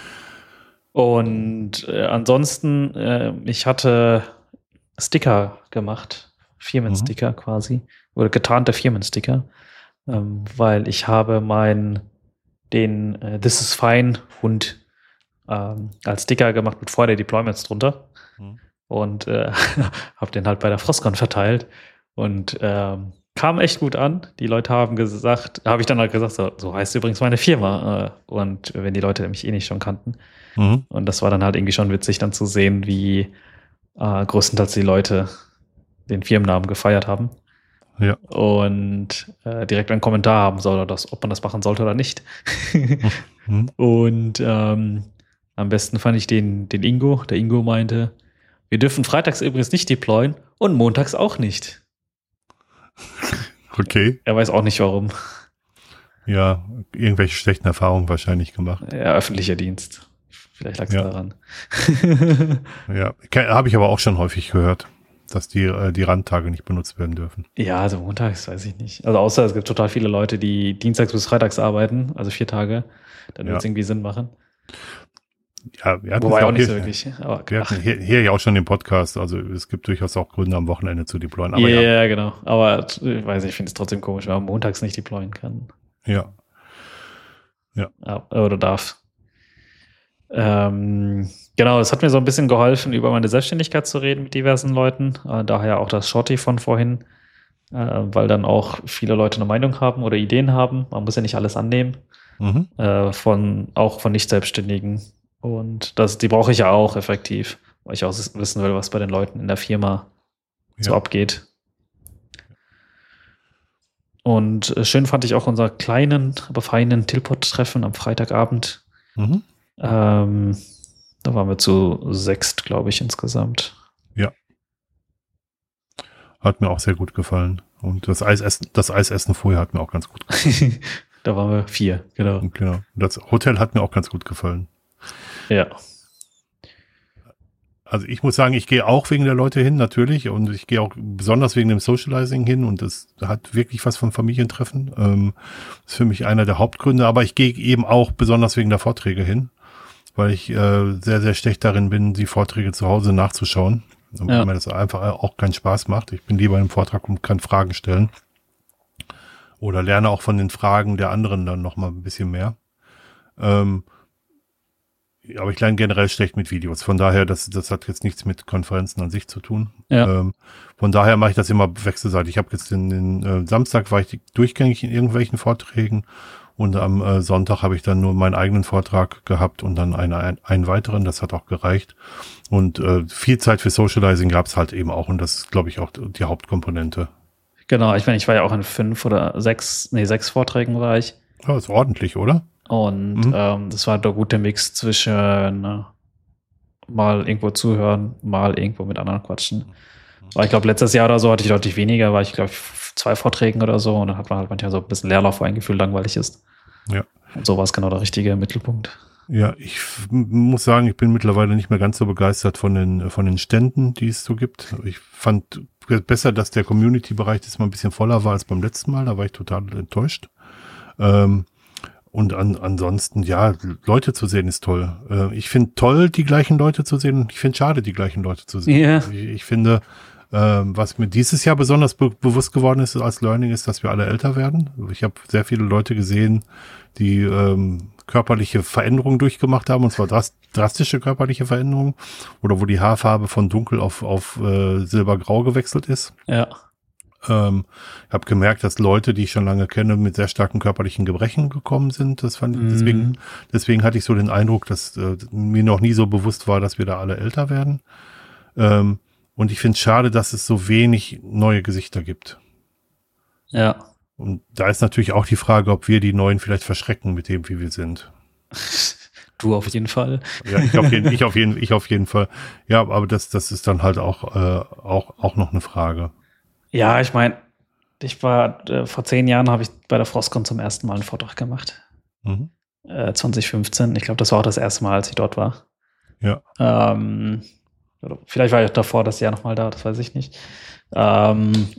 Und ansonsten, ich hatte Sticker gemacht, Firmensticker quasi, oder getarnte Firmensticker, weil ich habe den This is Fine Hund als Sticker gemacht mit Friday Deployments drunter und habe den halt bei der Frostcon verteilt und kam echt gut an. Die Leute haben gesagt, habe ich dann halt gesagt, so heißt übrigens meine Firma. Und wenn die Leute mich nicht schon kannten. Und das war dann halt irgendwie schon witzig, dann zu sehen, wie größtenteils die Leute den Firmennamen gefeiert haben. Ja. Und direkt einen Kommentar haben soll, ob man das machen sollte oder nicht. Und am besten fand ich den Ingo. Der Ingo meinte, wir dürfen freitags übrigens nicht deployen und montags auch nicht. Okay. Er weiß auch nicht, warum. Ja, irgendwelche schlechten Erfahrungen wahrscheinlich gemacht. Ja, öffentlicher Dienst. Vielleicht lag es daran. Ja, habe ich aber auch schon häufig gehört, dass die Randtage nicht benutzt werden dürfen. Ja, also montags weiß ich nicht. Also außer es gibt total viele Leute, die dienstags bis freitags arbeiten, also 4 Tage. Dann wird es irgendwie Sinn machen. Ja, wir hatten wobei auch nicht so wirklich. Aber, wir hatten hier ja auch schon den Podcast, also es gibt durchaus auch Gründe, am Wochenende zu deployen. Aber ja, genau. Aber ich weiß nicht, ich finde es trotzdem komisch, wenn man montags nicht deployen kann. Ja. Oder darf. Genau, es hat mir so ein bisschen geholfen, über meine Selbstständigkeit zu reden mit diversen Leuten. Daher auch das Shorty von vorhin, weil dann auch viele Leute eine Meinung haben oder Ideen haben. Man muss ja nicht alles annehmen. Auch von Nicht-Selbstständigen. Und die brauche ich ja auch effektiv, weil ich auch wissen will, was bei den Leuten in der Firma so abgeht. Und schön fand ich auch unser kleinen, aber feinen Tilpot-Treffen am Freitagabend. Da waren wir zu 6, glaube ich, insgesamt. Ja. Hat mir auch sehr gut gefallen. Und das Eisessen vorher hat mir auch ganz gut gefallen. Da waren wir 4, genau. Genau. Das Hotel hat mir auch ganz gut gefallen. Ja. Also ich muss sagen, ich gehe auch wegen der Leute hin, natürlich. Und ich gehe auch besonders wegen dem Socializing hin. Und das hat wirklich was von Familientreffen. Das ist für mich einer der Hauptgründe. Aber ich gehe eben auch besonders wegen der Vorträge hin. Weil ich sehr, sehr schlecht darin bin, die Vorträge zu Hause nachzuschauen. Und weil mir das einfach auch keinen Spaß macht. Ich bin lieber im Vortrag und kann Fragen stellen. Oder lerne auch von den Fragen der anderen dann nochmal ein bisschen mehr. Aber ich lerne generell schlecht mit Videos. Von daher, das hat jetzt nichts mit Konferenzen an sich zu tun. Ja. Von daher mache ich das immer wechselseitig. Ich habe jetzt den Samstag war ich durchgängig in irgendwelchen Vorträgen und am Sonntag habe ich dann nur meinen eigenen Vortrag gehabt und dann einen weiteren. Das hat auch gereicht. Und viel Zeit für Socializing gab es halt eben auch und das ist, glaube ich, auch die Hauptkomponente. Genau, ich meine, ich war ja auch in 6 Vorträgen war ich. Ja, ist ordentlich, oder? Und das war der gute Mix zwischen mal irgendwo zuhören, mal irgendwo mit anderen quatschen. Aber ich glaube, letztes Jahr oder so hatte ich deutlich weniger, war ich, glaube ich, 2 Vorträgen oder so. Und dann hat man halt manchmal so ein bisschen Leerlauf, wo ein Gefühl langweilig ist. Ja. Und so war es genau der richtige Mittelpunkt. Ja, ich muss sagen, ich bin mittlerweile nicht mehr ganz so begeistert von den Ständen, die es so gibt. Ich fand besser, dass der Community-Bereich diesmal ein bisschen voller war als beim letzten Mal. Da war ich total enttäuscht. Und ansonsten, ja, Leute zu sehen ist toll. Ich finde toll, die gleichen Leute zu sehen. Ich finde schade, die gleichen Leute zu sehen. Yeah. Ich finde, was mir dieses Jahr besonders bewusst geworden ist als Learning, ist, dass wir alle älter werden. Ich habe sehr viele Leute gesehen, die körperliche Veränderungen durchgemacht haben, und zwar drastische körperliche Veränderungen, oder wo die Haarfarbe von dunkel auf silbergrau gewechselt ist. Ja. Ich habe gemerkt, dass Leute, die ich schon lange kenne, mit sehr starken körperlichen Gebrechen gekommen sind. Das fand ich, deswegen hatte ich so den Eindruck, dass mir noch nie so bewusst war, dass wir da alle älter werden. Und ich finde es schade, dass es so wenig neue Gesichter gibt. Ja. Und da ist natürlich auch die Frage, ob wir die Neuen vielleicht verschrecken mit dem, wie wir sind. Du auf jeden Fall. Ja, ich auf jeden Fall. Ja, aber das ist dann halt auch noch eine Frage. Ja, ich meine, vor 10 Jahren habe ich bei der Frostcon zum ersten Mal einen Vortrag gemacht. 2015. Ich glaube, das war auch das erste Mal, als ich dort war. Ja. Vielleicht war ich davor das Jahr nochmal da, das weiß ich nicht. Aber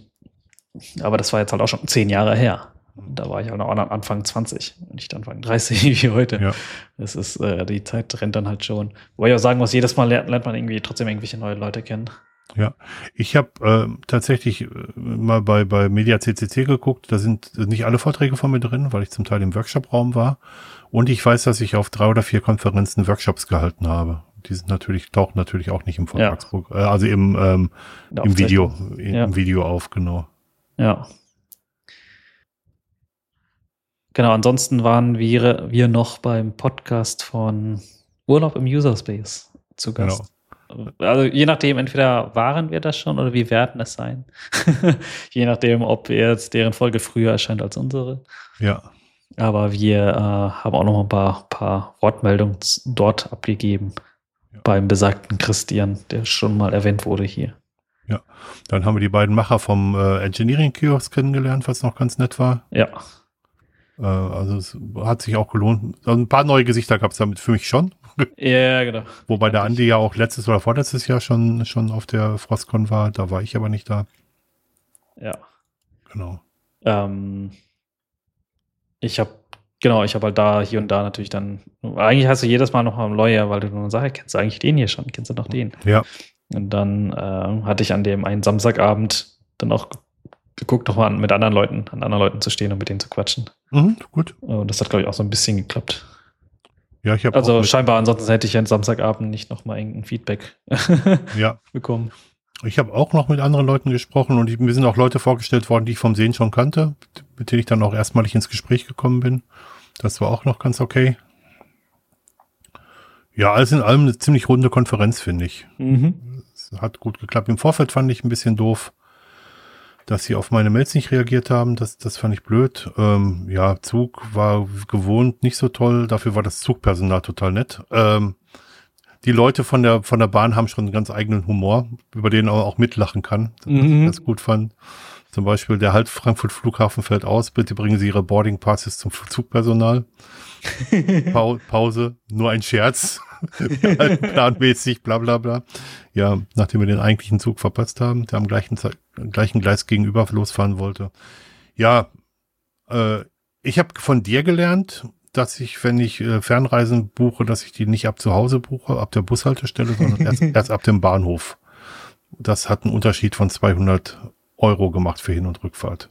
das war jetzt halt auch schon 10 Jahre her. Und da war ich halt noch Anfang 20 und nicht Anfang 30 wie heute. Ja. Das ist, die Zeit rennt dann halt schon. Wobei ich auch sagen muss, jedes Mal lernt man irgendwie trotzdem irgendwelche neue Leute kennen. Ja, ich habe tatsächlich mal bei Media CCC geguckt, da sind nicht alle Vorträge von mir drin, weil ich zum Teil im Workshop-Raum war, und ich weiß, dass ich auf 3 oder 4 Konferenzen Workshops gehalten habe. Die sind tauchen natürlich auch nicht im Vortragsprogramm, also im Video auf, genau. Ja. Genau, ansonsten waren wir noch beim Podcast von Urlaub im Userspace zu Gast. Genau. Also je nachdem, entweder waren wir das schon oder wir werden es sein. Je nachdem, ob jetzt deren Folge früher erscheint als unsere. Ja. Aber wir haben auch noch ein paar Wortmeldungen dort abgegeben. Ja. Beim besagten Christian, der schon mal erwähnt wurde hier. Ja, dann haben wir die beiden Macher vom Engineering-Kiosk kennengelernt, was noch ganz nett war. Ja. Also es hat sich auch gelohnt. Also ein paar neue Gesichter gab es damit für mich schon. Ja, genau. Wobei der Andi ja auch letztes oder vorletztes Jahr schon auf der Frostcon war. Da war ich aber nicht da. Ja. Genau. Ich habe halt da hier und da natürlich dann, eigentlich hast du jedes Mal noch mal einen Lawyer, weil du nur sagst, kennst du eigentlich den hier schon? Kennst du noch den? Ja. Und dann hatte ich an dem einen Samstagabend dann auch geguckt, nochmal an anderen Leuten zu stehen und mit denen zu quatschen. Gut. Und das hat, glaube ich, auch so ein bisschen geklappt. Ja, ich habe also scheinbar, ansonsten hätte ich am Samstagabend nicht nochmal irgendein Feedback bekommen. Ich habe auch noch mit anderen Leuten gesprochen, und mir sind auch Leute vorgestellt worden, die ich vom Sehen schon kannte, mit denen ich dann auch erstmalig ins Gespräch gekommen bin. Das war auch noch ganz okay. Ja, alles in allem eine ziemlich runde Konferenz, finde ich. Es hat gut geklappt. Im Vorfeld fand ich ein bisschen doof, dass sie auf meine Mails nicht reagiert haben. Das fand ich blöd. Zug war gewohnt nicht so toll. Dafür war das Zugpersonal total nett. Die Leute von der Bahn haben schon einen ganz eigenen Humor, über den man auch mitlachen kann, was ich das gut fand. Zum Beispiel der Frankfurt Flughafen fällt aus, bitte bringen Sie Ihre Boarding Passes zum Zugpersonal. Pause, nur ein Scherz. Planmäßig, bla bla bla. Ja, nachdem wir den eigentlichen Zug verpasst haben, der am gleichen Gleis gegenüber losfahren wollte. Ja, ich habe von dir gelernt, dass ich, wenn ich Fernreisen buche, dass ich die nicht ab zu Hause buche, ab der Bushaltestelle, sondern erst ab dem Bahnhof. Das hat einen Unterschied von 200 € gemacht für Hin- und Rückfahrt.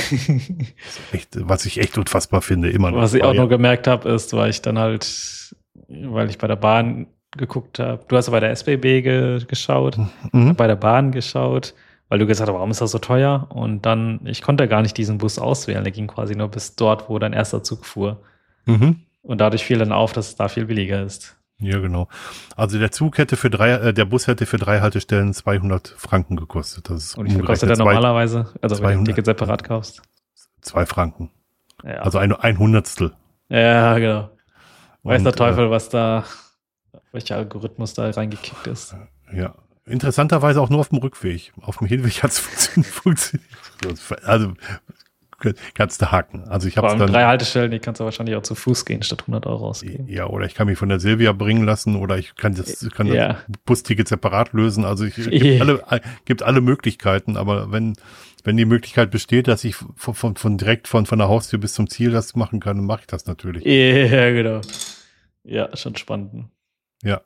Was ich echt unfassbar finde, immer noch. Was ich auch noch gemerkt habe, ist, weil ich bei der Bahn geguckt habe. Du hast ja bei der SBB geschaut, bei der Bahn geschaut, weil du gesagt hast, warum ist das so teuer? Und dann, ich konnte gar nicht diesen Bus auswählen. Der ging quasi nur bis dort, wo dein erster Zug fuhr. Und dadurch fiel dann auf, dass es da viel billiger ist. Ja, genau. Also der Bus hätte für 3 Haltestellen 200 Franken gekostet. Das ist und wie viel kostet der normalerweise? Also wenn du ein 200, Ticket separat kaufst? 2 Franken. Ja. Also ein Hundertstel. Ja, genau. Weiß der Und, Teufel, welcher Algorithmus da reingekickt ist. Ja. Interessanterweise auch nur auf dem Rückweg. Auf dem Hinweg hat es funktioniert. Also kannst du haken. Also ich habe dann 3 Haltestellen, die kannst du wahrscheinlich auch zu Fuß gehen, statt 100 Euro ausgeben. Ja, oder ich kann mich von der Silvia bringen lassen oder ich kann das Busticket separat lösen. Also gibt alle Möglichkeiten, aber wenn die Möglichkeit besteht, dass ich von direkt von der Haustür bis zum Ziel das machen kann, dann mache ich das natürlich. Ja, genau. Ja, schon spannend. Ja.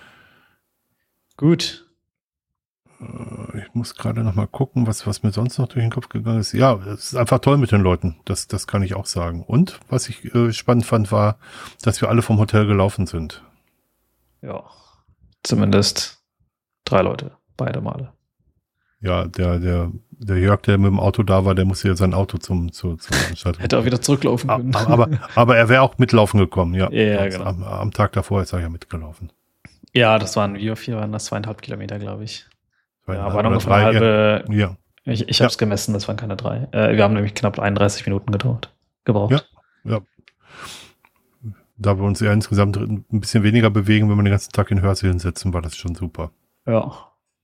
Gut. Ich muss gerade noch mal gucken, was mir sonst noch durch den Kopf gegangen ist. Ja, es ist einfach toll mit den Leuten. Das kann ich auch sagen. Und was ich spannend fand, war, dass wir alle vom Hotel gelaufen sind. Ja, zumindest 3 Leute, beide Male. Ja, der Jörg, der mit dem Auto da war, der musste ja sein Auto zur Veranstaltung. Hätte auch wieder zurücklaufen können. Aber er wäre auch mitlaufen gekommen, ja. Ja, genau. Am Tag davor ist er ja mitgelaufen. Ja, das waren 2,5 Kilometer, glaube ich. Ja, aber noch ungefähr eine halbe. Ja. Ich habe es gemessen, das waren keine 3. Wir haben nämlich knapp 31 Minuten gebraucht. Ja. Da wir uns ja insgesamt ein bisschen weniger bewegen, wenn wir den ganzen Tag in Hörsälen sitzen, war das schon super. Ja.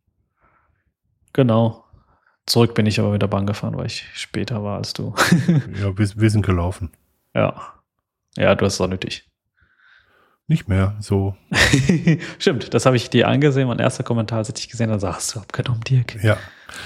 Genau. Zurück bin ich aber mit der Bahn gefahren, weil ich später war als du. Ja, wir sind gelaufen. Ja. Ja, du hast es auch nötig. Nicht mehr, so. Stimmt, das habe ich dir angesehen. Mein erster Kommentar, als ich dich gesehen habe, sagst du abgenommen, Dirk. Ja.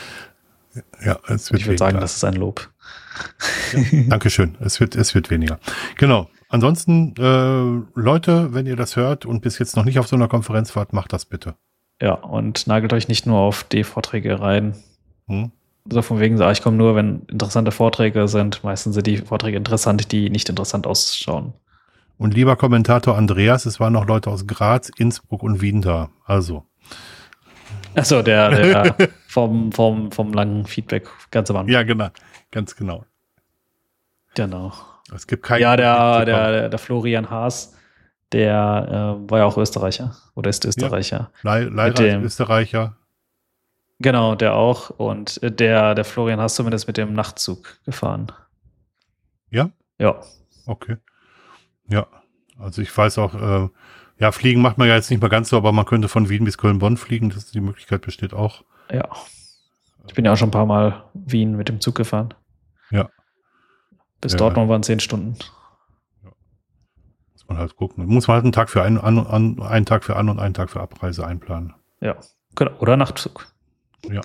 Ja, es wird ich würde sagen, das ist ein Lob. Ja, Dankeschön. Es wird weniger. Genau. Ansonsten, Leute, wenn ihr das hört und bis jetzt noch nicht auf so einer Konferenz wart, macht das bitte. Ja, und nagelt euch nicht nur auf die Vorträge rein. So von wegen, ich komme nur, wenn interessante Vorträge sind. Meistens sind die Vorträge interessant, die nicht interessant ausschauen. Und lieber Kommentator Andreas, es waren noch Leute aus Graz, Innsbruck und Wien da. Also. Achso, der vom langen Feedback ganz am Anfang. Ja, genau. Ganz genau. Genau. Es gibt keinen. Ja, der Florian Haas, der war ja auch Österreicher. Oder ist Österreicher. Ja, leider Österreicher. Genau, der auch. Und der Florian Haas zumindest mit dem Nachtzug gefahren. Ja? Ja. Okay. Ja, also ich weiß auch, fliegen macht man ja jetzt nicht mehr ganz so, aber man könnte von Wien bis Köln-Bonn fliegen, die Möglichkeit besteht auch. Ja, ich bin ja auch schon ein paar Mal Wien mit dem Zug gefahren. Ja. Bis Dortmund waren 10 Stunden. Ja. Muss man halt gucken. Muss man halt einen Tag für einen Tag für An- und einen Tag für Abreise einplanen. Ja, genau. Oder Nachtzug. Ja.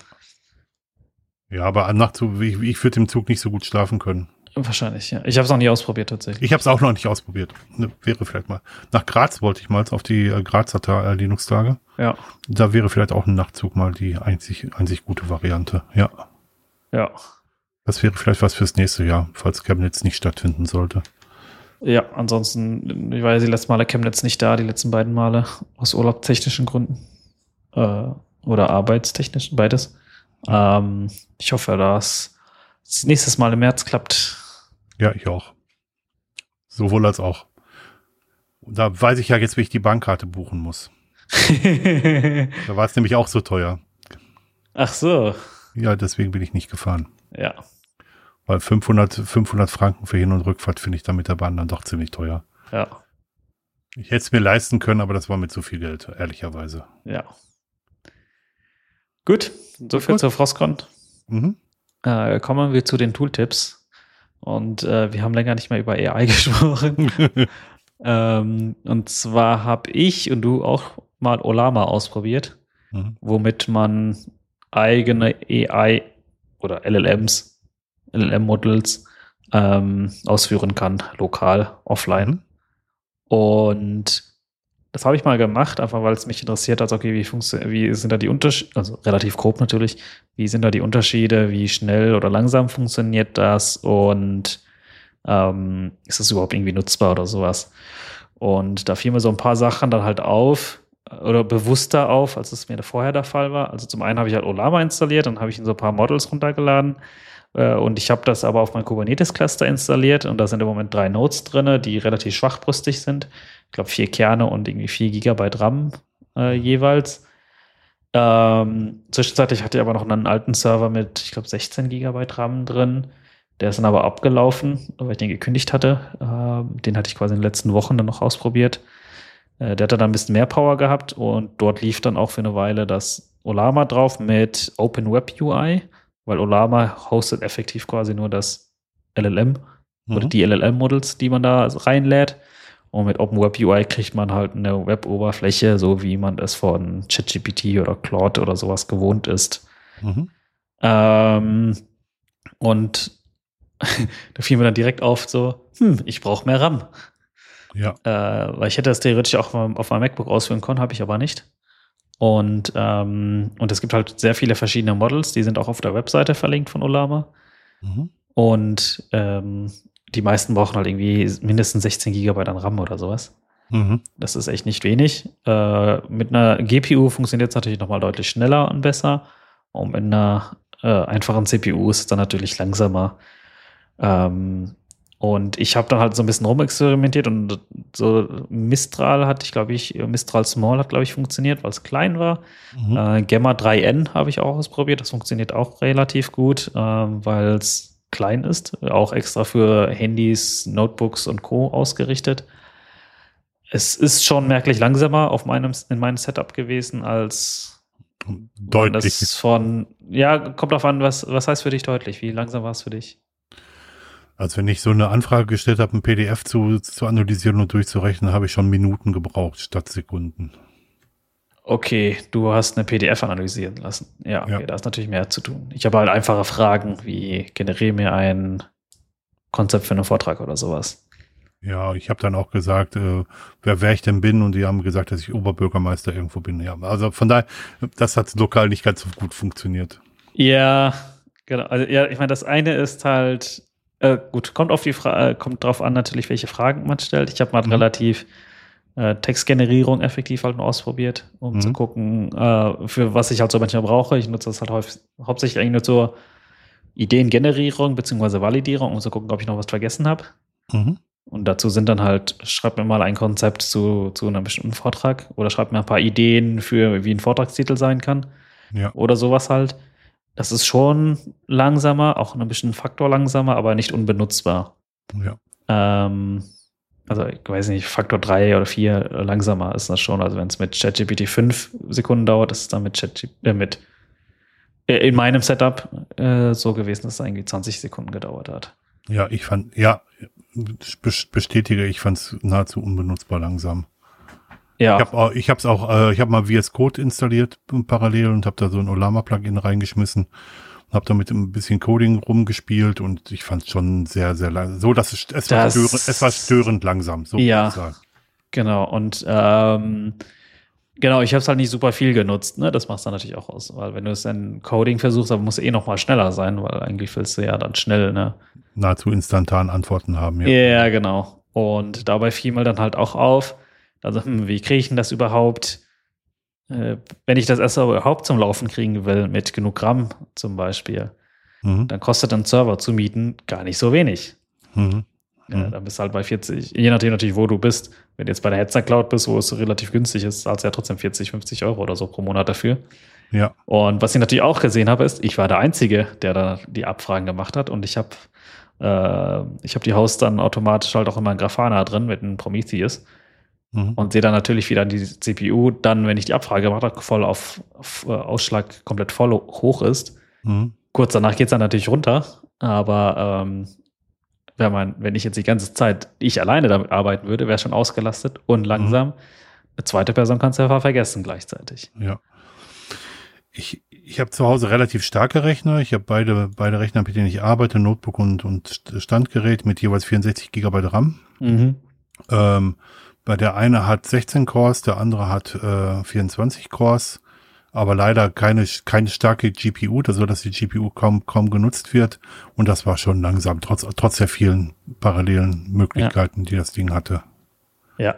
Ja, aber am Nachtzug, ich würde im Zug nicht so gut schlafen können. Wahrscheinlich, ja. Ich habe es noch nie ausprobiert, tatsächlich. Ich habe es auch noch nicht ausprobiert. Wäre vielleicht mal. Nach Graz wollte ich mal auf die Grazer Linux-Tage. Ja. Da wäre vielleicht auch ein Nachtzug mal die einzig gute Variante. Ja. Ja. Das wäre vielleicht was fürs nächste Jahr, falls Chemnitz nicht stattfinden sollte. Ja, ansonsten, ich war ja die letzten Male Chemnitz nicht da, die letzten beiden Male, aus urlaubstechnischen Gründen. Oder arbeitstechnischen, beides. Ich hoffe, dass das nächstes Mal im März klappt. Ja, ich auch. Sowohl als auch. Und da weiß ich ja jetzt, wie ich die Bankkarte buchen muss. Da war es nämlich auch so teuer. Ach so. Ja, deswegen bin ich nicht gefahren. Ja. Weil 500 Franken für Hin- und Rückfahrt finde ich dann mit der Bahn dann doch ziemlich teuer. Ja. Ich hätte es mir leisten können, aber das war mit zu viel Geld, ehrlicherweise. Ja. Gut, so viel zur Frostcon. Kommen wir zu den Tooltips. Und wir haben länger nicht mehr über AI gesprochen. Und zwar habe ich und du auch mal Ollama ausprobiert, womit man eigene AI oder LLM-Models ausführen kann, lokal, offline. Und das habe ich mal gemacht, einfach weil es mich interessiert hat, okay, wie sind da die Unterschiede, also relativ grob natürlich, wie sind da die Unterschiede, wie schnell oder langsam funktioniert das und ist das überhaupt irgendwie nutzbar oder sowas. Und da fielen mir so ein paar Sachen dann halt auf oder bewusster auf, als es mir vorher der Fall war. Also zum einen habe ich halt Ollama installiert, dann habe ich so ein paar Models runtergeladen Und ich habe das aber auf mein Kubernetes-Cluster installiert und da sind im Moment 3 Nodes drin, die relativ schwachbrüstig sind. Ich glaube 4 Kerne und irgendwie 4 Gigabyte RAM jeweils. Zwischenzeitlich hatte ich aber noch einen alten Server mit, ich glaube, 16 Gigabyte RAM drin. Der ist dann aber abgelaufen, weil ich den gekündigt hatte. Den hatte ich quasi in den letzten Wochen dann noch ausprobiert. Der hatte dann ein bisschen mehr Power gehabt und dort lief dann auch für eine Weile das Ollama drauf mit Open Web UI, weil Ollama hostet effektiv quasi nur das LLM oder die LLM-Models, die man da reinlädt. Und mit Open Web UI kriegt man halt eine Web-Oberfläche, so wie man es von ChatGPT oder Claude oder sowas gewohnt ist. Und da fiel mir dann direkt auf so, ich brauche mehr RAM. Ja. Weil ich hätte das theoretisch auch auf meinem MacBook ausführen können, habe ich aber nicht. Und es gibt halt sehr viele verschiedene Models, die sind auch auf der Webseite verlinkt von Ollama. Und die meisten brauchen halt irgendwie mindestens 16 Gigabyte an RAM oder sowas. Das ist echt nicht wenig. Mit einer GPU funktioniert es natürlich nochmal deutlich schneller und besser. Und mit einer einfachen CPU ist es dann natürlich langsamer. Und ich habe dann halt so ein bisschen rumexperimentiert und so Mistral Small hat, glaube ich, funktioniert, weil es klein war. Gamma 3N habe ich auch ausprobiert. Das funktioniert auch relativ gut, weil es klein ist. Auch extra für Handys, Notebooks und Co. ausgerichtet. Es ist schon merklich langsamer in meinem Setup gewesen als deutlich. Kommt drauf an, was heißt für dich deutlich? Wie langsam war es für dich? Also wenn ich so eine Anfrage gestellt habe, ein PDF zu analysieren und durchzurechnen, habe ich schon Minuten gebraucht statt Sekunden. Okay, du hast eine PDF analysieren lassen. Ja, okay, da ist natürlich mehr zu tun. Ich habe halt einfache Fragen wie generiere mir ein Konzept für einen Vortrag oder sowas. Ja, ich habe dann auch gesagt, wer ich denn bin, und die haben gesagt, dass ich Oberbürgermeister irgendwo bin. Ja, also von daher, das hat lokal nicht ganz so gut funktioniert. Ja, genau. Also ja, ich meine, das eine ist halt gut, kommt drauf an natürlich, welche Fragen man stellt. Ich habe mal relativ Textgenerierung effektiv halt nur ausprobiert, um zu gucken, für was ich halt so manchmal brauche. Ich nutze das halt hauptsächlich eigentlich nur zur Ideengenerierung bzw. Validierung, um zu gucken, ob ich noch was vergessen habe. Und dazu sind dann halt, schreib mir mal ein Konzept zu einem bestimmten Vortrag oder schreib mir ein paar Ideen für, wie ein Vortragstitel sein kann. Ja. Oder sowas halt. Das ist schon langsamer, auch ein bisschen Faktor langsamer, aber nicht unbenutzbar. Ja. Also ich weiß nicht, Faktor 3 oder 4 langsamer ist das schon. Also wenn es mit ChatGPT 5 Sekunden dauert, ist es dann in meinem Setup so gewesen, dass es irgendwie 20 Sekunden gedauert hat. Ja, bestätige, ich fand es nahezu unbenutzbar langsam. Ja. Ich habe mal VS Code installiert parallel und habe da so ein Ollama-Plugin reingeschmissen. Habe damit ein bisschen Coding rumgespielt und ich fand es schon sehr, sehr langsam. So, dass es war störend langsam. So ja, genau. Und ich habe es halt nicht super viel genutzt. Ne? Das macht es dann natürlich auch aus. Weil wenn du es dann Coding versuchst, aber muss noch mal schneller sein, weil eigentlich willst du ja dann schnell nahezu instantan Antworten haben. Ja, genau. Und dabei fiel mir dann halt auch auf, also wie kriege ich denn das überhaupt, wenn ich das erst überhaupt zum Laufen kriegen will, mit genug RAM zum Beispiel, dann kostet ein Server zu mieten gar nicht so wenig. Ja, dann bist du halt bei 40, je nachdem natürlich, wo du bist. Wenn du jetzt bei der Hetzner Cloud bist, wo es relativ günstig ist, zahlst du ja trotzdem 40, 50 Euro oder so pro Monat dafür. Ja. Und was ich natürlich auch gesehen habe, ist, ich war der Einzige, der da die Abfragen gemacht hat und ich habe die Hosts dann automatisch halt auch immer in Grafana drin mit einem Prometheus. Und sehe dann natürlich wieder die CPU, dann, wenn ich die Abfrage gemacht habe, voll auf Ausschlag komplett voll hoch ist. Kurz danach geht es dann natürlich runter, aber wenn ich jetzt die ganze Zeit alleine damit arbeiten würde, wäre schon ausgelastet und langsam. Eine zweite Person kannst du einfach vergessen gleichzeitig. Ja. Ich habe zu Hause relativ starke Rechner. Ich habe beide Rechner, mit denen ich arbeite, Notebook und Standgerät mit jeweils 64 GB RAM. Bei der eine hat 16 Cores, der andere hat 24 Cores, aber leider keine starke GPU, sodass die GPU kaum genutzt wird. Und das war schon langsam, trotz der vielen parallelen Möglichkeiten, die das Ding hatte. Ja.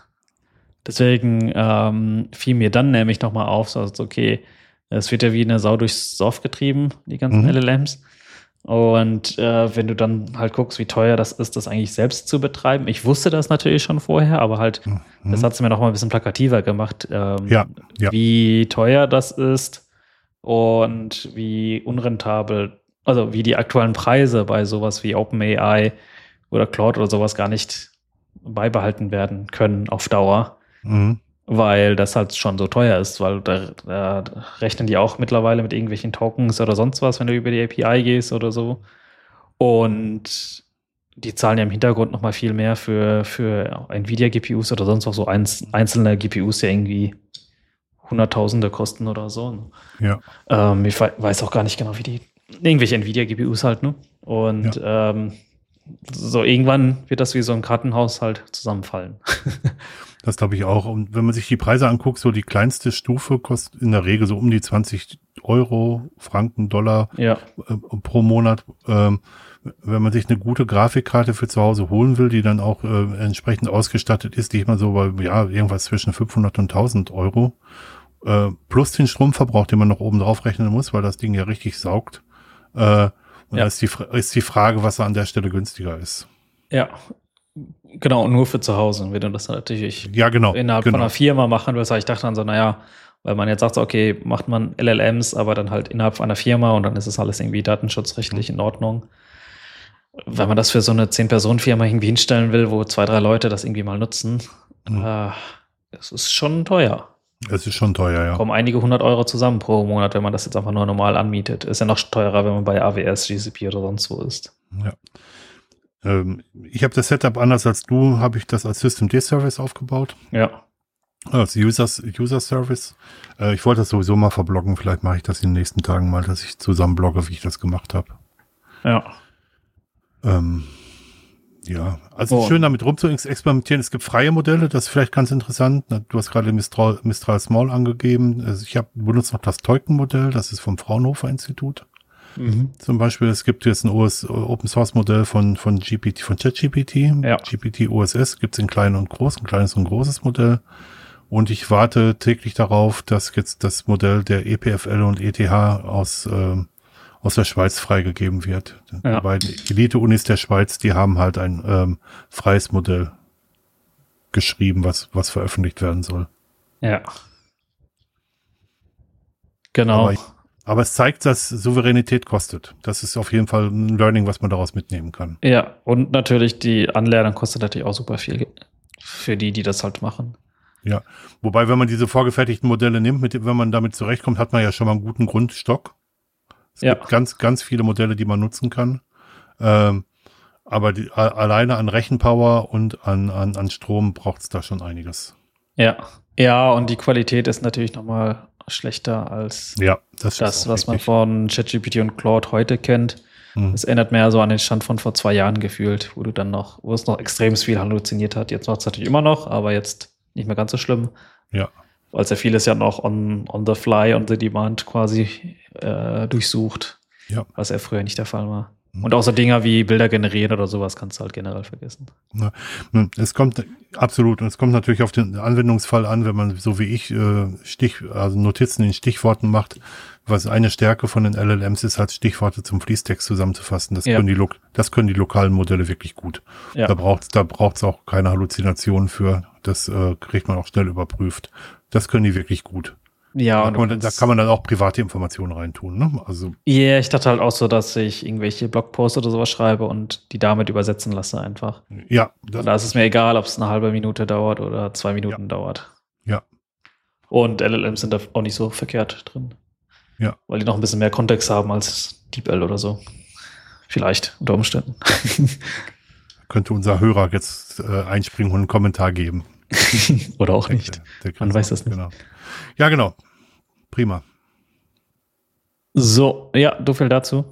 Deswegen fiel mir dann nämlich nochmal auf, so, okay, es wird ja wie eine Sau durchs Dorf getrieben, die ganzen LLMs. Und wenn du dann halt guckst, wie teuer das ist, das eigentlich selbst zu betreiben. Ich wusste das natürlich schon vorher, aber halt, das hat es mir noch mal ein bisschen plakativer gemacht, wie teuer das ist und wie unrentabel, also wie die aktuellen Preise bei sowas wie OpenAI oder Claude oder sowas gar nicht beibehalten werden können auf Dauer. Weil das halt schon so teuer ist, weil da rechnen die auch mittlerweile mit irgendwelchen Tokens oder sonst was, wenn du über die API gehst oder so. Und die zahlen ja im Hintergrund noch mal viel mehr für Nvidia-GPUs oder sonst auch so einzelne GPUs, die irgendwie Hunderttausende kosten oder so. Ja. Ich weiß auch gar nicht genau, wie die irgendwelche Nvidia-GPUs halt, ne? Und so irgendwann wird das wie so ein Kartenhaus halt zusammenfallen. Das glaube ich auch. Und wenn man sich die Preise anguckt, so die kleinste Stufe kostet in der Regel so um die 20 Euro, Franken, Dollar pro Monat. Wenn man sich eine gute Grafikkarte für zu Hause holen will, die dann auch entsprechend ausgestattet ist, liegt man so bei irgendwas zwischen 500 und 1000 Euro. Plus den Stromverbrauch, den man noch oben drauf rechnen muss, weil das Ding ja richtig saugt. Und da ist die Frage, was da an der Stelle günstiger ist. Ja, genau, nur für zu Hause. Wenn du das natürlich innerhalb von einer Firma machen willst, ich dachte dann so, weil man jetzt sagt, okay, macht man LLMs, aber dann halt innerhalb einer Firma und dann ist es alles irgendwie datenschutzrechtlich in Ordnung. Wenn man das für so eine 10-Personen-Firma irgendwie hinstellen will, wo 2, 3 Leute das irgendwie mal nutzen, es ist schon teuer. Es ist schon teuer, ja. Kommen einige 100 Euro zusammen pro Monat, wenn man das jetzt einfach nur normal anmietet. Ist ja noch teurer, wenn man bei AWS, GCP oder sonst wo ist. Ja. Ich habe das Setup anders als du, habe ich das als Systemd-Service aufgebaut. Ja. Als User Service. Ich wollte das sowieso mal verbloggen. Vielleicht mache ich das in den nächsten Tagen mal, dass ich zusammen blogge, wie ich das gemacht habe. Ja. Also schön damit rum zu experimentieren. Es gibt freie Modelle, das ist vielleicht ganz interessant. Du hast gerade Mistral Small angegeben. Also ich benutze noch das Teuken-Modell, das ist vom Fraunhofer Institut. Zum Beispiel, es gibt jetzt ein Open Source Modell von ChatGPT. GPT OSS gibt es in klein und groß, ein kleines und großes Modell. Und ich warte täglich darauf, dass jetzt das Modell der EPFL und ETH aus der Schweiz freigegeben wird. Die beiden Elite-Unis der Schweiz, die haben halt ein freies Modell geschrieben, was veröffentlicht werden soll. Ja. Genau. Aber es zeigt, dass Souveränität kostet. Das ist auf jeden Fall ein Learning, was man daraus mitnehmen kann. Ja, und natürlich die Anlernung kostet natürlich auch super viel für die das halt machen. Ja, wobei, wenn man diese vorgefertigten Modelle nimmt, wenn man damit zurechtkommt, hat man ja schon mal einen guten Grundstock. Es gibt ganz, ganz viele Modelle, die man nutzen kann. Aber alleine an Rechenpower und an Strom braucht es da schon einiges. Ja, und die Qualität ist natürlich nochmal schlechter als das was man von ChatGPT und Claude heute kennt. Es erinnert mehr so an den Stand von vor 2 Jahren gefühlt, wo es noch extrem viel halluziniert hat. Jetzt macht es natürlich immer noch, aber jetzt nicht mehr ganz so schlimm. Ja. Weil es ja vieles ja noch on the fly, on the demand quasi durchsucht. Ja. Was ja früher nicht der Fall war. Und auch so Dinger wie Bilder generieren oder sowas kannst du halt generell vergessen. Ja, es kommt absolut, und es kommt natürlich auf den Anwendungsfall an, wenn man so wie ich Notizen in Stichworten macht. Was eine Stärke von den LLMs ist, halt Stichworte zum Fließtext zusammenzufassen. Das können die lokalen Modelle wirklich gut. Ja. Da braucht's auch keine Halluzinationen für. Das kriegt man auch schnell überprüft. Das können die wirklich gut. Ja, da kann man dann auch private Informationen reintun, ne? Also. Ja, ich dachte halt auch so, dass ich irgendwelche Blogposts oder sowas schreibe und die damit übersetzen lasse einfach. Ja. Da ist es mir egal, ob es eine halbe Minute dauert oder 2 Minuten dauert. Ja. Und LLMs sind da auch nicht so verkehrt drin. Ja. Weil die noch ein bisschen mehr Kontext haben als DeepL oder so. Vielleicht, unter Umständen. Könnte unser Hörer jetzt einspringen und einen Kommentar geben. Oder auch nicht. Man weiß das nicht. Genau. Ja, genau. Prima. So, ja, so viel dazu.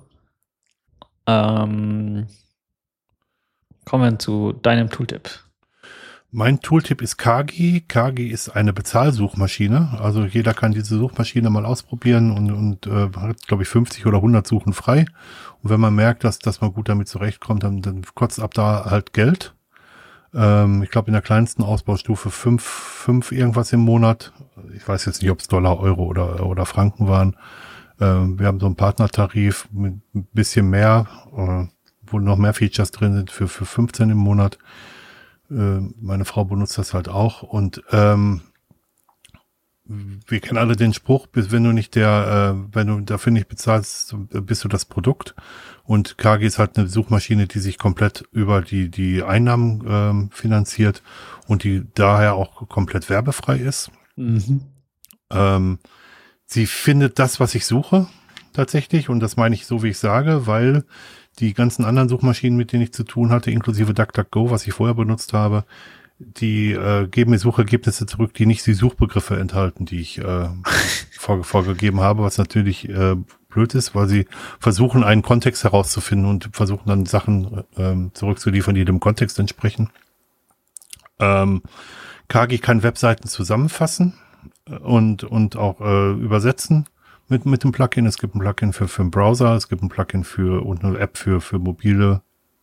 Kommen wir zu deinem Tooltip. Mein Tooltip ist Kagi. Kagi ist eine Bezahlsuchmaschine. Also jeder kann diese Suchmaschine mal ausprobieren und hat, glaube ich, 50 oder 100 Suchen frei. Und wenn man merkt, dass man gut damit zurechtkommt, dann kotzt ab da halt Geld. Ich glaube, in der kleinsten Ausbaustufe 5 irgendwas im Monat. Ich weiß jetzt nicht, ob es Dollar, Euro oder Franken waren. Wir haben so einen Partnertarif mit ein bisschen mehr, wo noch mehr Features drin sind für 15 im Monat. Meine Frau benutzt das halt auch und wir kennen alle den Spruch, wenn du dafür nicht bezahlst, bist du das Produkt. Und KG ist halt eine Suchmaschine, die sich komplett über die Einnahmen finanziert und die daher auch komplett werbefrei ist. Mhm. Sie findet das, was ich suche, tatsächlich. Und das meine ich so, wie ich sage, weil die ganzen anderen Suchmaschinen, mit denen ich zu tun hatte, inklusive DuckDuckGo, was ich vorher benutzt habe, die geben mir Suchergebnisse zurück, die nicht die Suchbegriffe enthalten, die ich vorgegeben habe, was natürlich blöd ist, weil sie versuchen, einen Kontext herauszufinden und versuchen dann Sachen zurückzuliefern, die dem Kontext entsprechen. Kagi kann Webseiten zusammenfassen und auch übersetzen mit dem Plugin. Es gibt ein Plugin für einen Browser, es gibt ein Plugin und eine App für mobile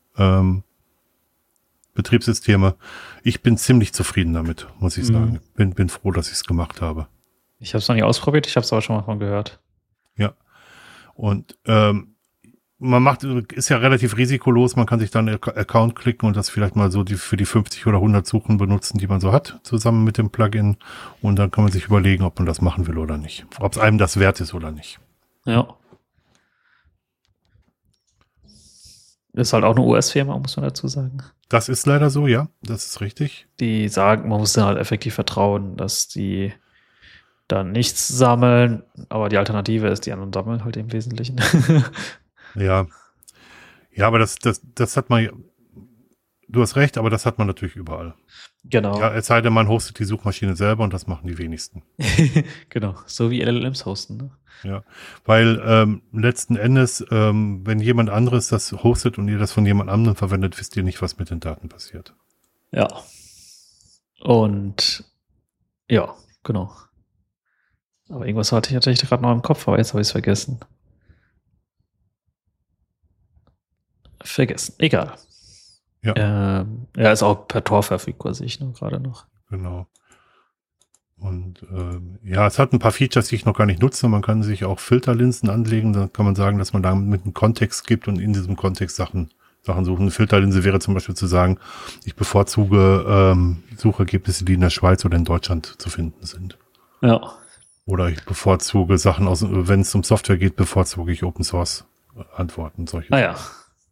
Betriebssysteme. Ich bin ziemlich zufrieden damit, muss ich sagen. Bin froh, dass ich es gemacht habe. Ich habe es noch nicht ausprobiert, ich habe es aber schon mal von gehört. Ja. Und ist ja relativ risikolos, man kann sich dann einen Account klicken und das vielleicht mal so für die 50 oder 100 Suchen benutzen, die man so hat, zusammen mit dem Plugin. Und dann kann man sich überlegen, ob man das machen will oder nicht. Ob es einem das wert ist oder nicht. Ja. Ist halt auch eine US-Firma, muss man dazu sagen. Das ist leider so, ja, das ist richtig. Die sagen, man muss dann halt effektiv vertrauen, dass die dann nichts sammeln, aber die Alternative ist, die anderen sammeln halt im Wesentlichen. Ja. Ja, aber das hat man, du hast recht, aber das hat man natürlich überall. Genau. Ja, es sei denn, man hostet die Suchmaschine selber und das machen die wenigsten. Genau, so wie LLMs hosten, ne? Ja, weil letzten Endes, wenn jemand anderes das hostet und ihr das von jemand anderem verwendet, wisst ihr nicht, was mit den Daten passiert. Ja. Und ja, genau. Aber irgendwas hatte ich gerade noch im Kopf, aber jetzt habe ich es vergessen. Egal. Ja. Ist auch per Tor verfügbar, sehe ich nur gerade noch. Genau. Und es hat ein paar Features, die ich noch gar nicht nutze. Man kann sich auch Filterlinsen anlegen. Da kann man sagen, dass man da mit einem Kontext gibt und in diesem Kontext Sachen suchen. Eine Filterlinse wäre zum Beispiel zu sagen, ich bevorzuge Suchergebnisse, die in der Schweiz oder in Deutschland zu finden sind. Ja. Oder ich bevorzuge Sachen wenn es um Software geht, bevorzuge ich Open Source Antworten, solche Sachen. Ja.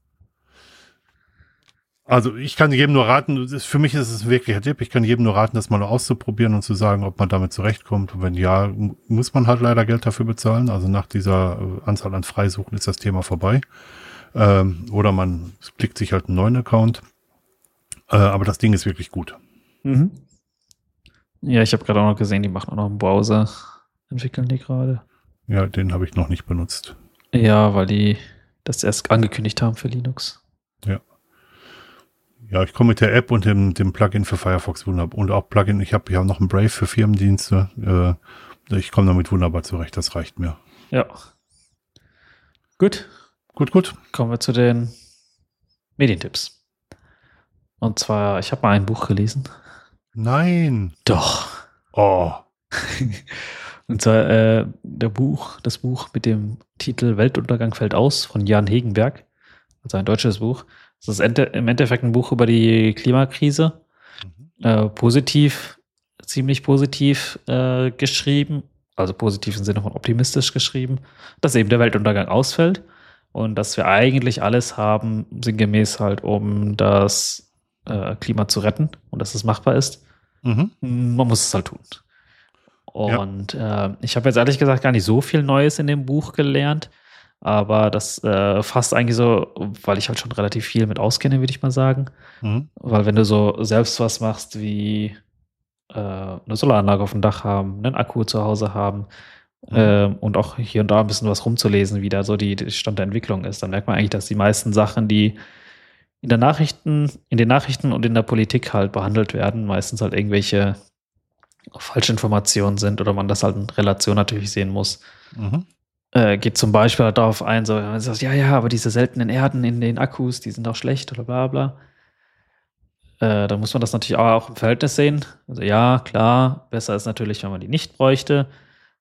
Also ich kann jedem nur raten, für mich ist es ein wirklicher Tipp, ich kann jedem nur raten, das mal auszuprobieren und zu sagen, ob man damit zurechtkommt. Und wenn ja, muss man halt leider Geld dafür bezahlen. Also nach dieser Anzahl an Freisuchen ist das Thema vorbei. Oder man klickt sich halt einen neuen Account. Aber das Ding ist wirklich gut. Mhm. Ja, ich habe gerade auch noch gesehen, die machen auch noch einen Browser. Entwickeln die gerade. Ja, den habe ich noch nicht benutzt. Ja, weil die das erst angekündigt haben für Linux. Ja. Ja, ich komme mit der App und dem Plugin für Firefox wunderbar. Und auch Plugin, ich habe ja noch ein Brave für Firmendienste. Ich komme damit wunderbar zurecht, das reicht mir. Ja. Gut. Gut. Kommen wir zu den Medientipps. Und zwar, ich habe mal ein Buch gelesen. Nein. Doch. Oh. Und zwar das Buch mit dem Titel Weltuntergang fällt aus von Jan Hegenberg. Also ein deutsches Buch. Das ist im Endeffekt ein Buch über die Klimakrise. Ziemlich positiv geschrieben. Also positiv im Sinne von optimistisch geschrieben. Dass eben der Weltuntergang ausfällt. Und dass wir eigentlich alles haben, sinngemäß halt, um das Klima zu retten. Und dass es machbar ist. Man muss es halt tun. Und ich habe jetzt ehrlich gesagt gar nicht so viel Neues in dem Buch gelernt. Aber das fasst eigentlich so, weil ich halt schon relativ viel mit auskenne, würde ich mal sagen. Weil wenn du so selbst was machst wie eine Solaranlage auf dem Dach haben, einen Akku zu Hause haben und auch hier und da ein bisschen was rumzulesen, wie da so die Stand der Entwicklung ist, dann merkt man eigentlich, dass die meisten Sachen, die in den Nachrichten und in der Politik halt behandelt werden, meistens halt irgendwelche Falschinformationen sind oder man das halt in Relation natürlich sehen muss. Geht zum Beispiel halt darauf ein, so, wenn man sagt, ja, aber diese seltenen Erden in den Akkus, die sind doch schlecht oder bla bla. Dann muss man das natürlich auch im Verhältnis sehen. Also ja, klar, besser ist natürlich, wenn man die nicht bräuchte.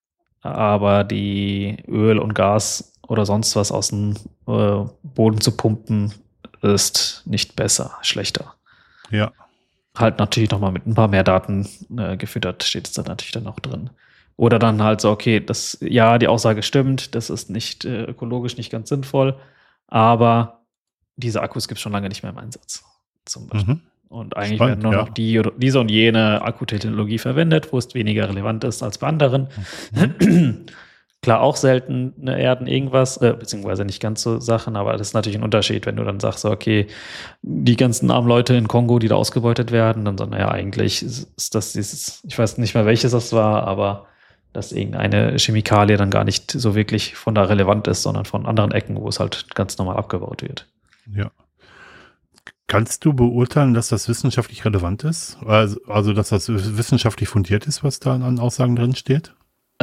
aber die Öl und Gas oder sonst was aus dem Boden zu pumpen, ist nicht besser, schlechter. Ja. Halt natürlich nochmal mit ein paar mehr Daten gefüttert, steht es dann natürlich dann auch drin. Oder dann halt so, okay, die Aussage stimmt, das ist nicht ökologisch nicht ganz sinnvoll, aber diese Akkus gibt es schon lange nicht mehr im Einsatz, zum Beispiel. Und eigentlich werden nur noch diese und jene Akkutechnologie verwendet, wo es weniger relevant ist als bei anderen. Klar, auch seltene Erden irgendwas, beziehungsweise nicht ganz so Sachen, aber das ist natürlich ein Unterschied, wenn du dann sagst, okay, die ganzen armen Leute in Kongo, die da ausgebeutet werden, dann so, naja, eigentlich ist das dieses, ich weiß nicht mehr, welches das war, aber dass irgendeine Chemikalie dann gar nicht so wirklich von da relevant ist, sondern von anderen Ecken, wo es halt ganz normal abgebaut wird. Ja. Kannst du beurteilen, dass das wissenschaftlich relevant ist? Also dass das wissenschaftlich fundiert ist, was da an Aussagen drin steht?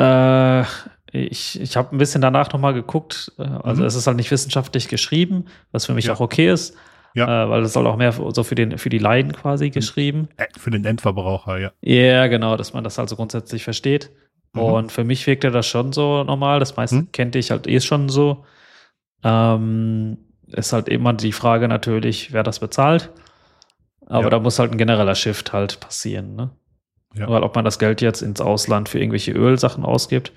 Ich habe ein bisschen danach nochmal geguckt. Also es ist halt nicht wissenschaftlich geschrieben, was für mich auch okay ist. Ja. Weil es soll auch mehr so für die Laien quasi geschrieben. Für den Endverbraucher, ja. Ja, genau, dass man das also grundsätzlich versteht. Und für mich wirkte das schon so normal. Das meiste kannte ich halt schon so. Ist halt immer die Frage natürlich, wer das bezahlt. Aber da muss halt ein genereller Shift halt passieren, ne? Ja. Weil ob man das Geld jetzt ins Ausland für irgendwelche Ölsachen ausgibt,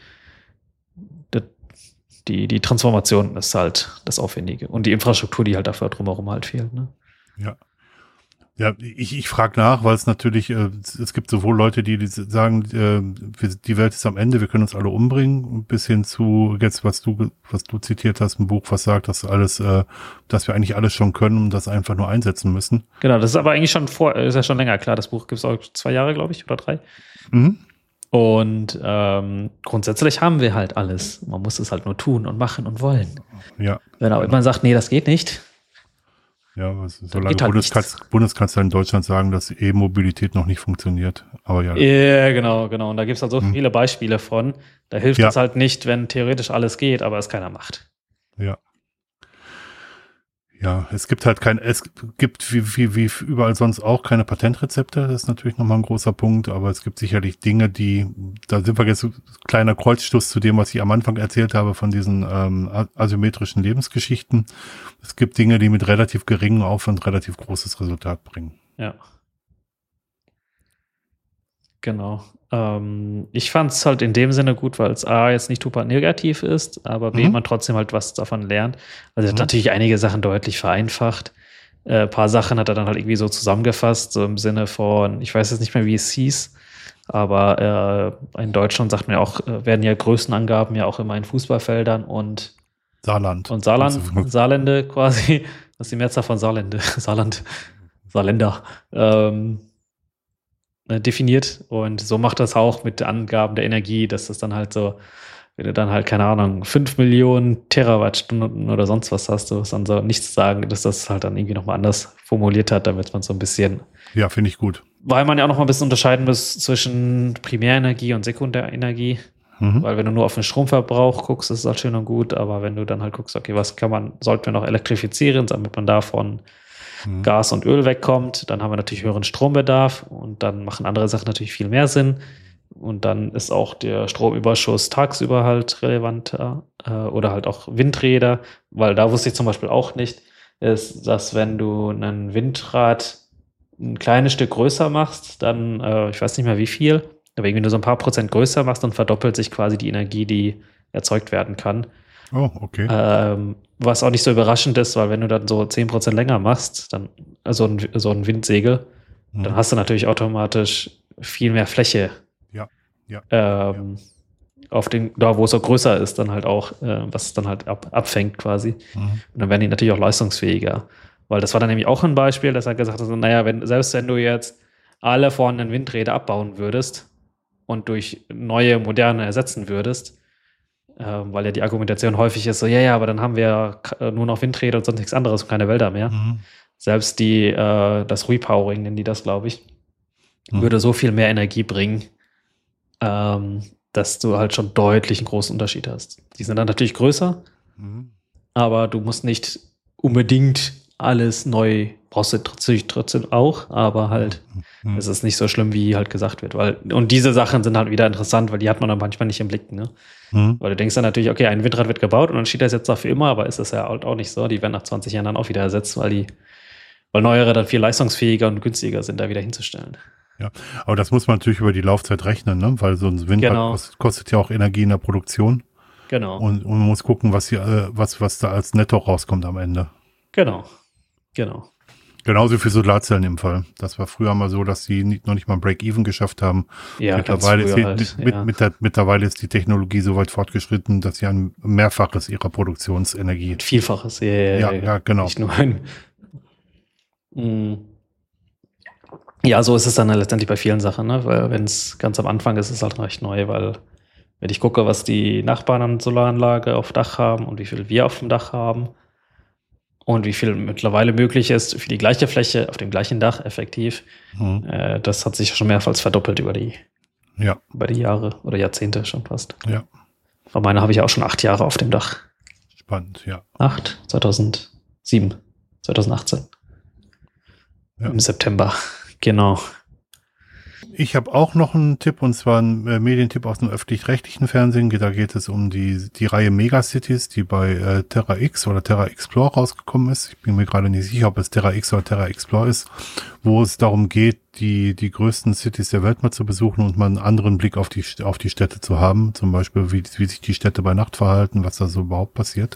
die Transformation ist halt das Aufwendige. Und die Infrastruktur, die halt dafür drumherum halt fehlt, ne? Ja. Ja, ich frage nach, weil es natürlich, es gibt sowohl Leute, die sagen, die Welt ist am Ende, wir können uns alle umbringen, bis hin zu jetzt, was du zitiert hast, ein Buch, was sagt, dass alles, dass wir eigentlich alles schon können und das einfach nur einsetzen müssen. Genau, das ist aber eigentlich ist ja schon länger klar. Das Buch gibt es auch 2 Jahre, glaube ich, oder 3. Und grundsätzlich haben wir halt alles. Man muss es halt nur tun und machen und wollen. Ja. Wenn aber man sagt, nee, das geht nicht. Ja, solange halt Bundeskanzler in Deutschland sagen, dass E-Mobilität noch nicht funktioniert. Aber ja. Ja, genau. Und da gibt es halt so viele Beispiele von. Da hilft es halt nicht, wenn theoretisch alles geht, aber es keiner macht. Ja. Ja, es gibt wie überall sonst auch keine Patentrezepte. Das ist natürlich nochmal ein großer Punkt, aber es gibt sicherlich Dinge, da sind wir jetzt kleiner Kreuzstoß zu dem, was ich am Anfang erzählt habe von diesen asymmetrischen Lebensgeschichten. Es gibt Dinge, die mit relativ geringem Aufwand relativ großes Resultat bringen. Ja. Genau. Ich fand es halt in dem Sinne gut, weil es A, jetzt nicht super negativ ist, aber B, man trotzdem halt was davon lernt. Also er hat natürlich einige Sachen deutlich vereinfacht. Ein paar Sachen hat er dann halt irgendwie so zusammengefasst, so im Sinne von, ich weiß jetzt nicht mehr, wie es hieß, aber in Deutschland sagt man ja auch, werden ja Größenangaben ja auch immer in Fußballfeldern und Saarlände quasi, das ist die Mehrzahl von Saarländer, definiert, und so macht das auch mit Angaben der Energie, dass das dann halt so, wenn du dann halt, keine Ahnung, 5 Millionen Terawattstunden oder sonst was hast, du dann so nichts sagen, dass das halt dann irgendwie nochmal anders formuliert hat, damit man so ein bisschen. Ja, finde ich gut. Weil man ja auch nochmal ein bisschen unterscheiden muss zwischen Primärenergie und Sekundärenergie. Weil wenn du nur auf den Stromverbrauch guckst, ist das halt schön und gut, aber wenn du dann halt guckst, okay, sollten wir noch elektrifizieren, damit man davon Gas und Öl wegkommt, dann haben wir natürlich höheren Strombedarf und dann machen andere Sachen natürlich viel mehr Sinn. Und dann ist auch der Stromüberschuss tagsüber halt relevanter oder halt auch Windräder, weil da wusste ich zum Beispiel auch nicht, ist, dass wenn du ein Windrad ein kleines Stück größer machst, dann, ich weiß nicht mehr wie viel, aber irgendwie nur so ein paar Prozent größer machst, dann verdoppelt sich quasi die Energie, die erzeugt werden kann. Oh, okay. Was auch nicht so überraschend ist, weil wenn du dann so 10% länger machst, dann so ein Windsegel, dann hast du natürlich automatisch viel mehr Fläche. Auf da wo es auch größer ist, dann halt auch, was es dann halt abfängt quasi. Und dann werden die natürlich auch leistungsfähiger. Weil das war dann nämlich auch ein Beispiel, dass er gesagt hat, naja, selbst wenn du jetzt alle vorhandenen Windräder abbauen würdest und durch neue, moderne ersetzen würdest, weil ja die Argumentation häufig ist so, ja, aber dann haben wir nur noch Windräder und sonst nichts anderes und keine Wälder mehr. Selbst das Repowering, nennen die das, glaube ich, würde so viel mehr Energie bringen, dass du halt schon deutlich einen großen Unterschied hast. Die sind dann natürlich größer, aber du musst nicht unbedingt alles neu brauchst du trotzdem auch, aber halt, es ist nicht so schlimm, wie halt gesagt wird. Und diese Sachen sind halt wieder interessant, weil die hat man dann manchmal nicht im Blick, ne? Weil du denkst dann natürlich, okay, ein Windrad wird gebaut und dann steht das jetzt da für immer, aber ist das ja halt auch nicht so. Die werden nach 20 Jahren dann auch wieder ersetzt, weil neuere dann viel leistungsfähiger und günstiger sind, da wieder hinzustellen. Ja, aber das muss man natürlich über die Laufzeit rechnen, ne? Weil so ein Windrad kostet ja auch Energie in der Produktion. Genau. Und man muss gucken, was da als Netto rauskommt am Ende. Genau. Genauso für Solarzellen im Fall. Das war früher mal so, dass sie noch nicht mal ein Break-Even geschafft haben. Ja, mittlerweile ist die Technologie so weit fortgeschritten, dass sie ein Mehrfaches ihrer Produktionsenergie. Vielfaches, ja, genau. Nicht nur ein. Ja, so ist es dann letztendlich bei vielen Sachen, ne? Weil wenn es ganz am Anfang ist, ist es halt recht neu, weil wenn ich gucke, was die Nachbarn an Solaranlage auf Dach haben und wie viel wir auf dem Dach haben, und wie viel mittlerweile möglich ist für die gleiche Fläche auf dem gleichen Dach effektiv. Das hat sich schon mehrmals verdoppelt über die Jahre oder Jahrzehnte schon fast. Ja. Von meiner habe ich auch schon 8 Jahre auf dem Dach. Spannend, ja. 2018. Ja. Im September, genau. Ich habe auch noch einen Tipp, und zwar einen Medientipp aus dem öffentlich-rechtlichen Fernsehen. Da geht es um die Reihe Megacities, die bei Terra X oder Terra Explore rausgekommen ist. Ich bin mir gerade nicht sicher, ob es Terra X oder Terra Explore ist, wo es darum geht, die größten Cities der Welt mal zu besuchen und mal einen anderen Blick auf die Städte zu haben. Zum Beispiel, wie sich die Städte bei Nacht verhalten, was da so überhaupt passiert.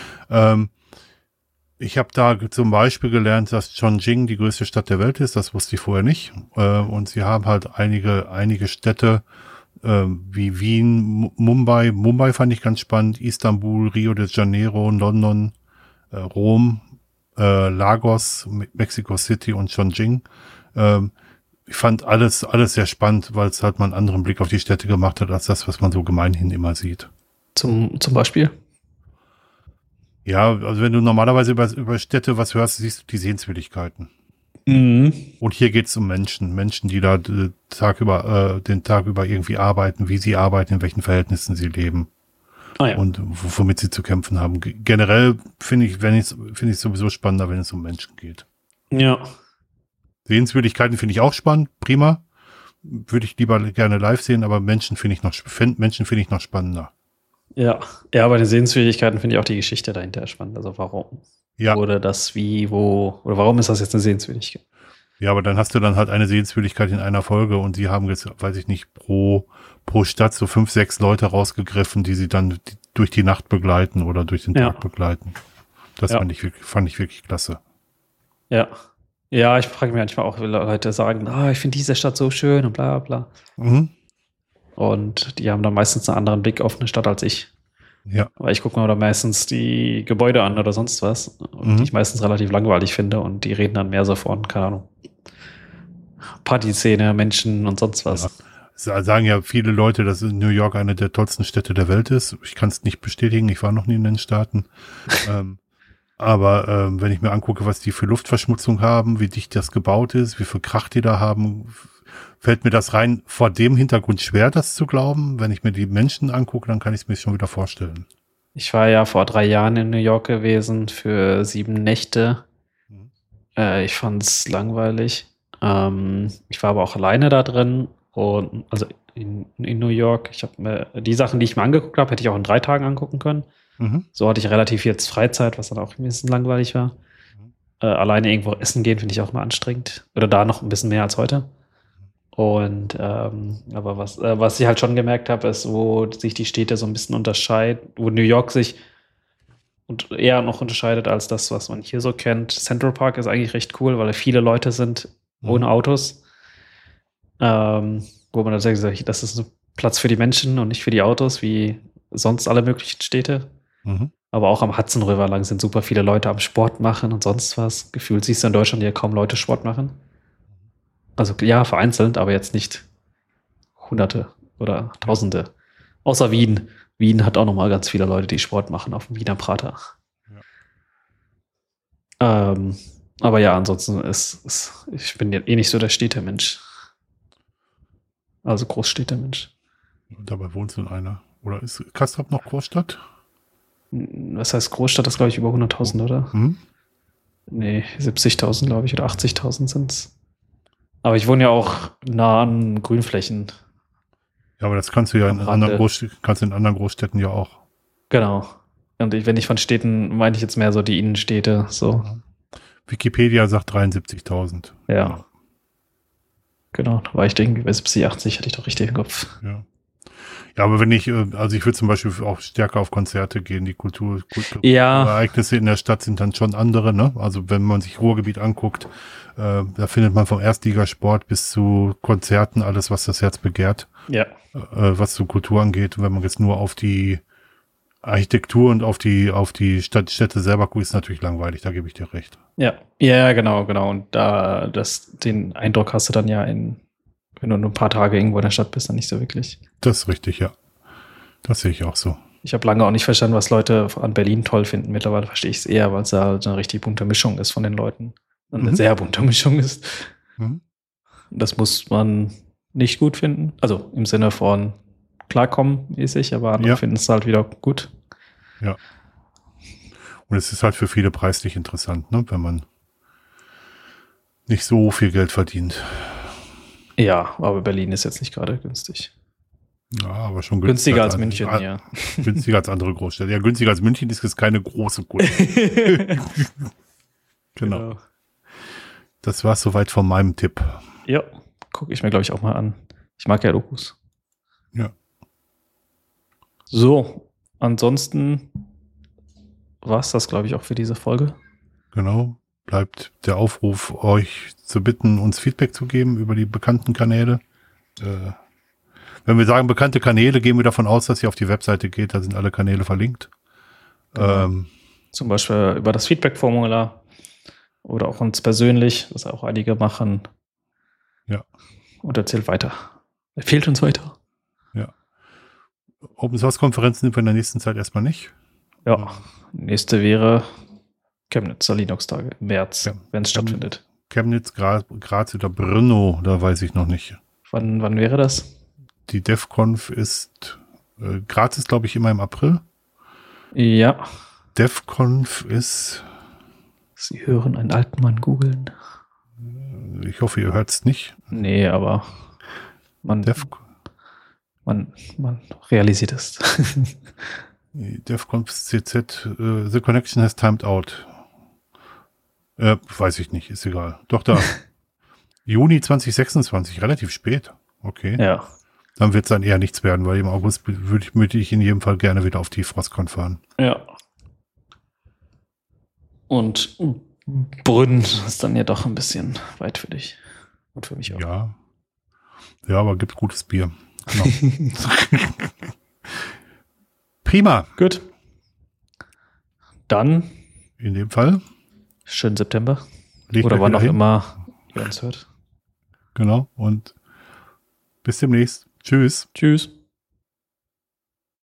Ich habe da zum Beispiel gelernt, dass Chongqing die größte Stadt der Welt ist. Das wusste ich vorher nicht. Und sie haben halt einige Städte wie Wien, Mumbai. Mumbai fand ich ganz spannend. Istanbul, Rio de Janeiro, London, Rom, Lagos, Mexico City und Chongqing. Ich fand alles sehr spannend, weil es halt mal einen anderen Blick auf die Städte gemacht hat, als das, was man so gemeinhin immer sieht. Zum Beispiel? Ja, also wenn du normalerweise über Städte was hörst, siehst du die Sehenswürdigkeiten. Und hier geht es um Menschen, die da den Tag über irgendwie arbeiten, wie sie arbeiten, in welchen Verhältnissen sie leben. Und womit sie zu kämpfen haben. Generell finde ich sowieso spannender, wenn es um Menschen geht. Ja. Sehenswürdigkeiten finde ich auch spannend, prima. Würde ich lieber gerne live sehen, aber Menschen finde ich noch spannender. Ja, bei den Sehenswürdigkeiten finde ich auch die Geschichte dahinter spannend. Also warum? Ja. Oder das wie, wo, oder warum ist das jetzt eine Sehenswürdigkeit? Ja, aber dann hast du dann halt eine Sehenswürdigkeit in einer Folge und sie haben jetzt, weiß ich nicht, pro Stadt so 5, 6 Leute rausgegriffen, die sie dann durch die Nacht begleiten oder durch den Tag begleiten. Das fand ich wirklich klasse. Ja. Ja, ich frage mich manchmal auch, wenn Leute sagen, ich finde diese Stadt so schön und bla bla. Und die haben dann meistens einen anderen Blick auf eine Stadt als ich. Ja. Weil ich gucke mir da meistens die Gebäude an oder sonst was, die ich meistens relativ langweilig finde und die reden dann mehr so von, keine Ahnung, Partyszene, Menschen und sonst was. Ja. Sagen ja viele Leute, dass New York eine der tollsten Städte der Welt ist. Ich kann es nicht bestätigen, ich war noch nie in den Staaten. Aber wenn ich mir angucke, was die für Luftverschmutzung haben, wie dicht das gebaut ist, wie viel Krach die da haben, fällt mir das rein vor dem Hintergrund schwer, das zu glauben. Wenn ich mir die Menschen angucke, dann kann ich es mir schon wieder vorstellen. Ich war ja vor 3 Jahren in New York gewesen für 7 Nächte. Ich fand es langweilig. Ich war aber auch alleine da drin. Und also in New York. Ich habe mir die Sachen, die ich mir angeguckt habe, hätte ich auch in 3 Tagen angucken können. So hatte ich relativ viel Freizeit, was dann auch ein bisschen langweilig war. Alleine irgendwo essen gehen, finde ich auch mal anstrengend. Oder da noch ein bisschen mehr als heute. Und aber was ich halt schon gemerkt habe, ist, wo sich die Städte so ein bisschen unterscheiden, wo New York sich eher noch unterscheidet als das, was man hier so kennt. Central Park ist eigentlich recht cool, weil da viele Leute sind ohne Autos. Wo man tatsächlich sagt, das ist ein Platz für die Menschen und nicht für die Autos, wie sonst alle möglichen Städte. Aber auch am Hudson River lang sind super viele Leute am Sport machen und sonst was. Gefühlt siehst du in Deutschland ja kaum Leute Sport machen. Also ja, vereinzelt, aber jetzt nicht Hunderte oder Tausende. Außer Wien. Wien hat auch nochmal ganz viele Leute, die Sport machen auf dem Wiener Prater. Ja. Aber ja, ansonsten ich bin ja eh nicht so der Städtemensch. Also Großstädtemensch. Und dabei wohnst du in einer. Oder ist Castrop noch Großstadt? Was heißt Großstadt? Das ist, glaube ich, über 100.000, oder? Nee, 70.000, glaube ich, oder 80.000 sind es. Aber ich wohne ja auch nah an Grünflächen. Ja, aber das kannst du ja in anderen Großstädten ja auch. Genau. Und wenn ich von Städten, meine ich jetzt mehr so die Innenstädte. So. Ja. Wikipedia sagt 73.000. Ja. Genau, da war ich irgendwie bei 70, 80, hatte ich doch richtig im Kopf. Ja. Ja, aber wenn ich würde zum Beispiel auch stärker auf Konzerte gehen, die Kulturereignisse in der Stadt sind dann schon andere, ne? Also wenn man sich Ruhrgebiet anguckt, da findet man vom Erstligasport bis zu Konzerten alles, was das Herz begehrt. Ja. Was so Kultur angeht. Und wenn man jetzt nur auf die Architektur und auf die Städte selber guckt, ist natürlich langweilig, da gebe ich dir recht. Ja, genau. Und den Eindruck hast du dann ja wenn du nur ein paar Tage irgendwo in der Stadt bist, dann nicht so wirklich. Das ist richtig, ja. Das sehe ich auch so. Ich habe lange auch nicht verstanden, was Leute an Berlin toll finden. Mittlerweile verstehe ich es eher, weil es da halt eine richtig bunte Mischung ist von den Leuten. Und eine sehr bunte Mischung ist. Mhm. Das muss man nicht gut finden. Also im Sinne von klarkommen mäßig, aber andere finden es halt wieder gut. Ja. Und es ist halt für viele preislich interessant, ne, wenn man nicht so viel Geld verdient. Ja, aber Berlin ist jetzt nicht gerade günstig. Ja, aber schon günstiger als München, ja. Günstiger als andere Großstädte. Ja, günstiger als München ist jetzt keine große Kunst. Genau. Das war es soweit von meinem Tipp. Ja, gucke ich mir, glaube ich, auch mal an. Ich mag ja Dokus. Ja. So, ansonsten war es das, glaube ich, auch für diese Folge. Genau. Bleibt der Aufruf, euch zu bitten, uns Feedback zu geben über die bekannten Kanäle. Wenn wir sagen bekannte Kanäle, gehen wir davon aus, dass ihr auf die Webseite geht. Da sind alle Kanäle verlinkt. Genau. Zum Beispiel über das Feedback-Formular oder auch uns persönlich, was auch einige machen. Ja. Und erzählt weiter. Empfehlt uns weiter. Ja. Open-Source-Konferenzen sind wir in der nächsten Zeit erstmal nicht. Ja. Nächste wäre Chemnitzer Linux-Tage im März, wenn es stattfindet. Chemnitz, Graz oder Brno, da weiß ich noch nicht. Wann wäre das? Die DevConf ist, Graz ist, glaube ich, immer im April. Ja. DevConf ist... Sie hören einen alten Mann googeln. Ich hoffe, ihr hört es nicht. Nee, aber man realisiert es. DevConf CZ, the connection has timed out. Weiß ich nicht, ist egal. Doch da. Juni 2026, relativ spät. Okay. Ja. Dann wird es dann eher nichts werden, weil im August würde ich in jedem Fall gerne wieder auf die Frostcon fahren. Ja. Und Brünn ist dann ja doch ein bisschen weit für dich. Und für mich auch. Ja. Ja, aber gibt gutes Bier. Genau. Prima. Gut. Dann. In dem Fall. Schönen September. Oder wann auch immer ihr uns hört. Genau. Und bis demnächst. Tschüss. Tschüss.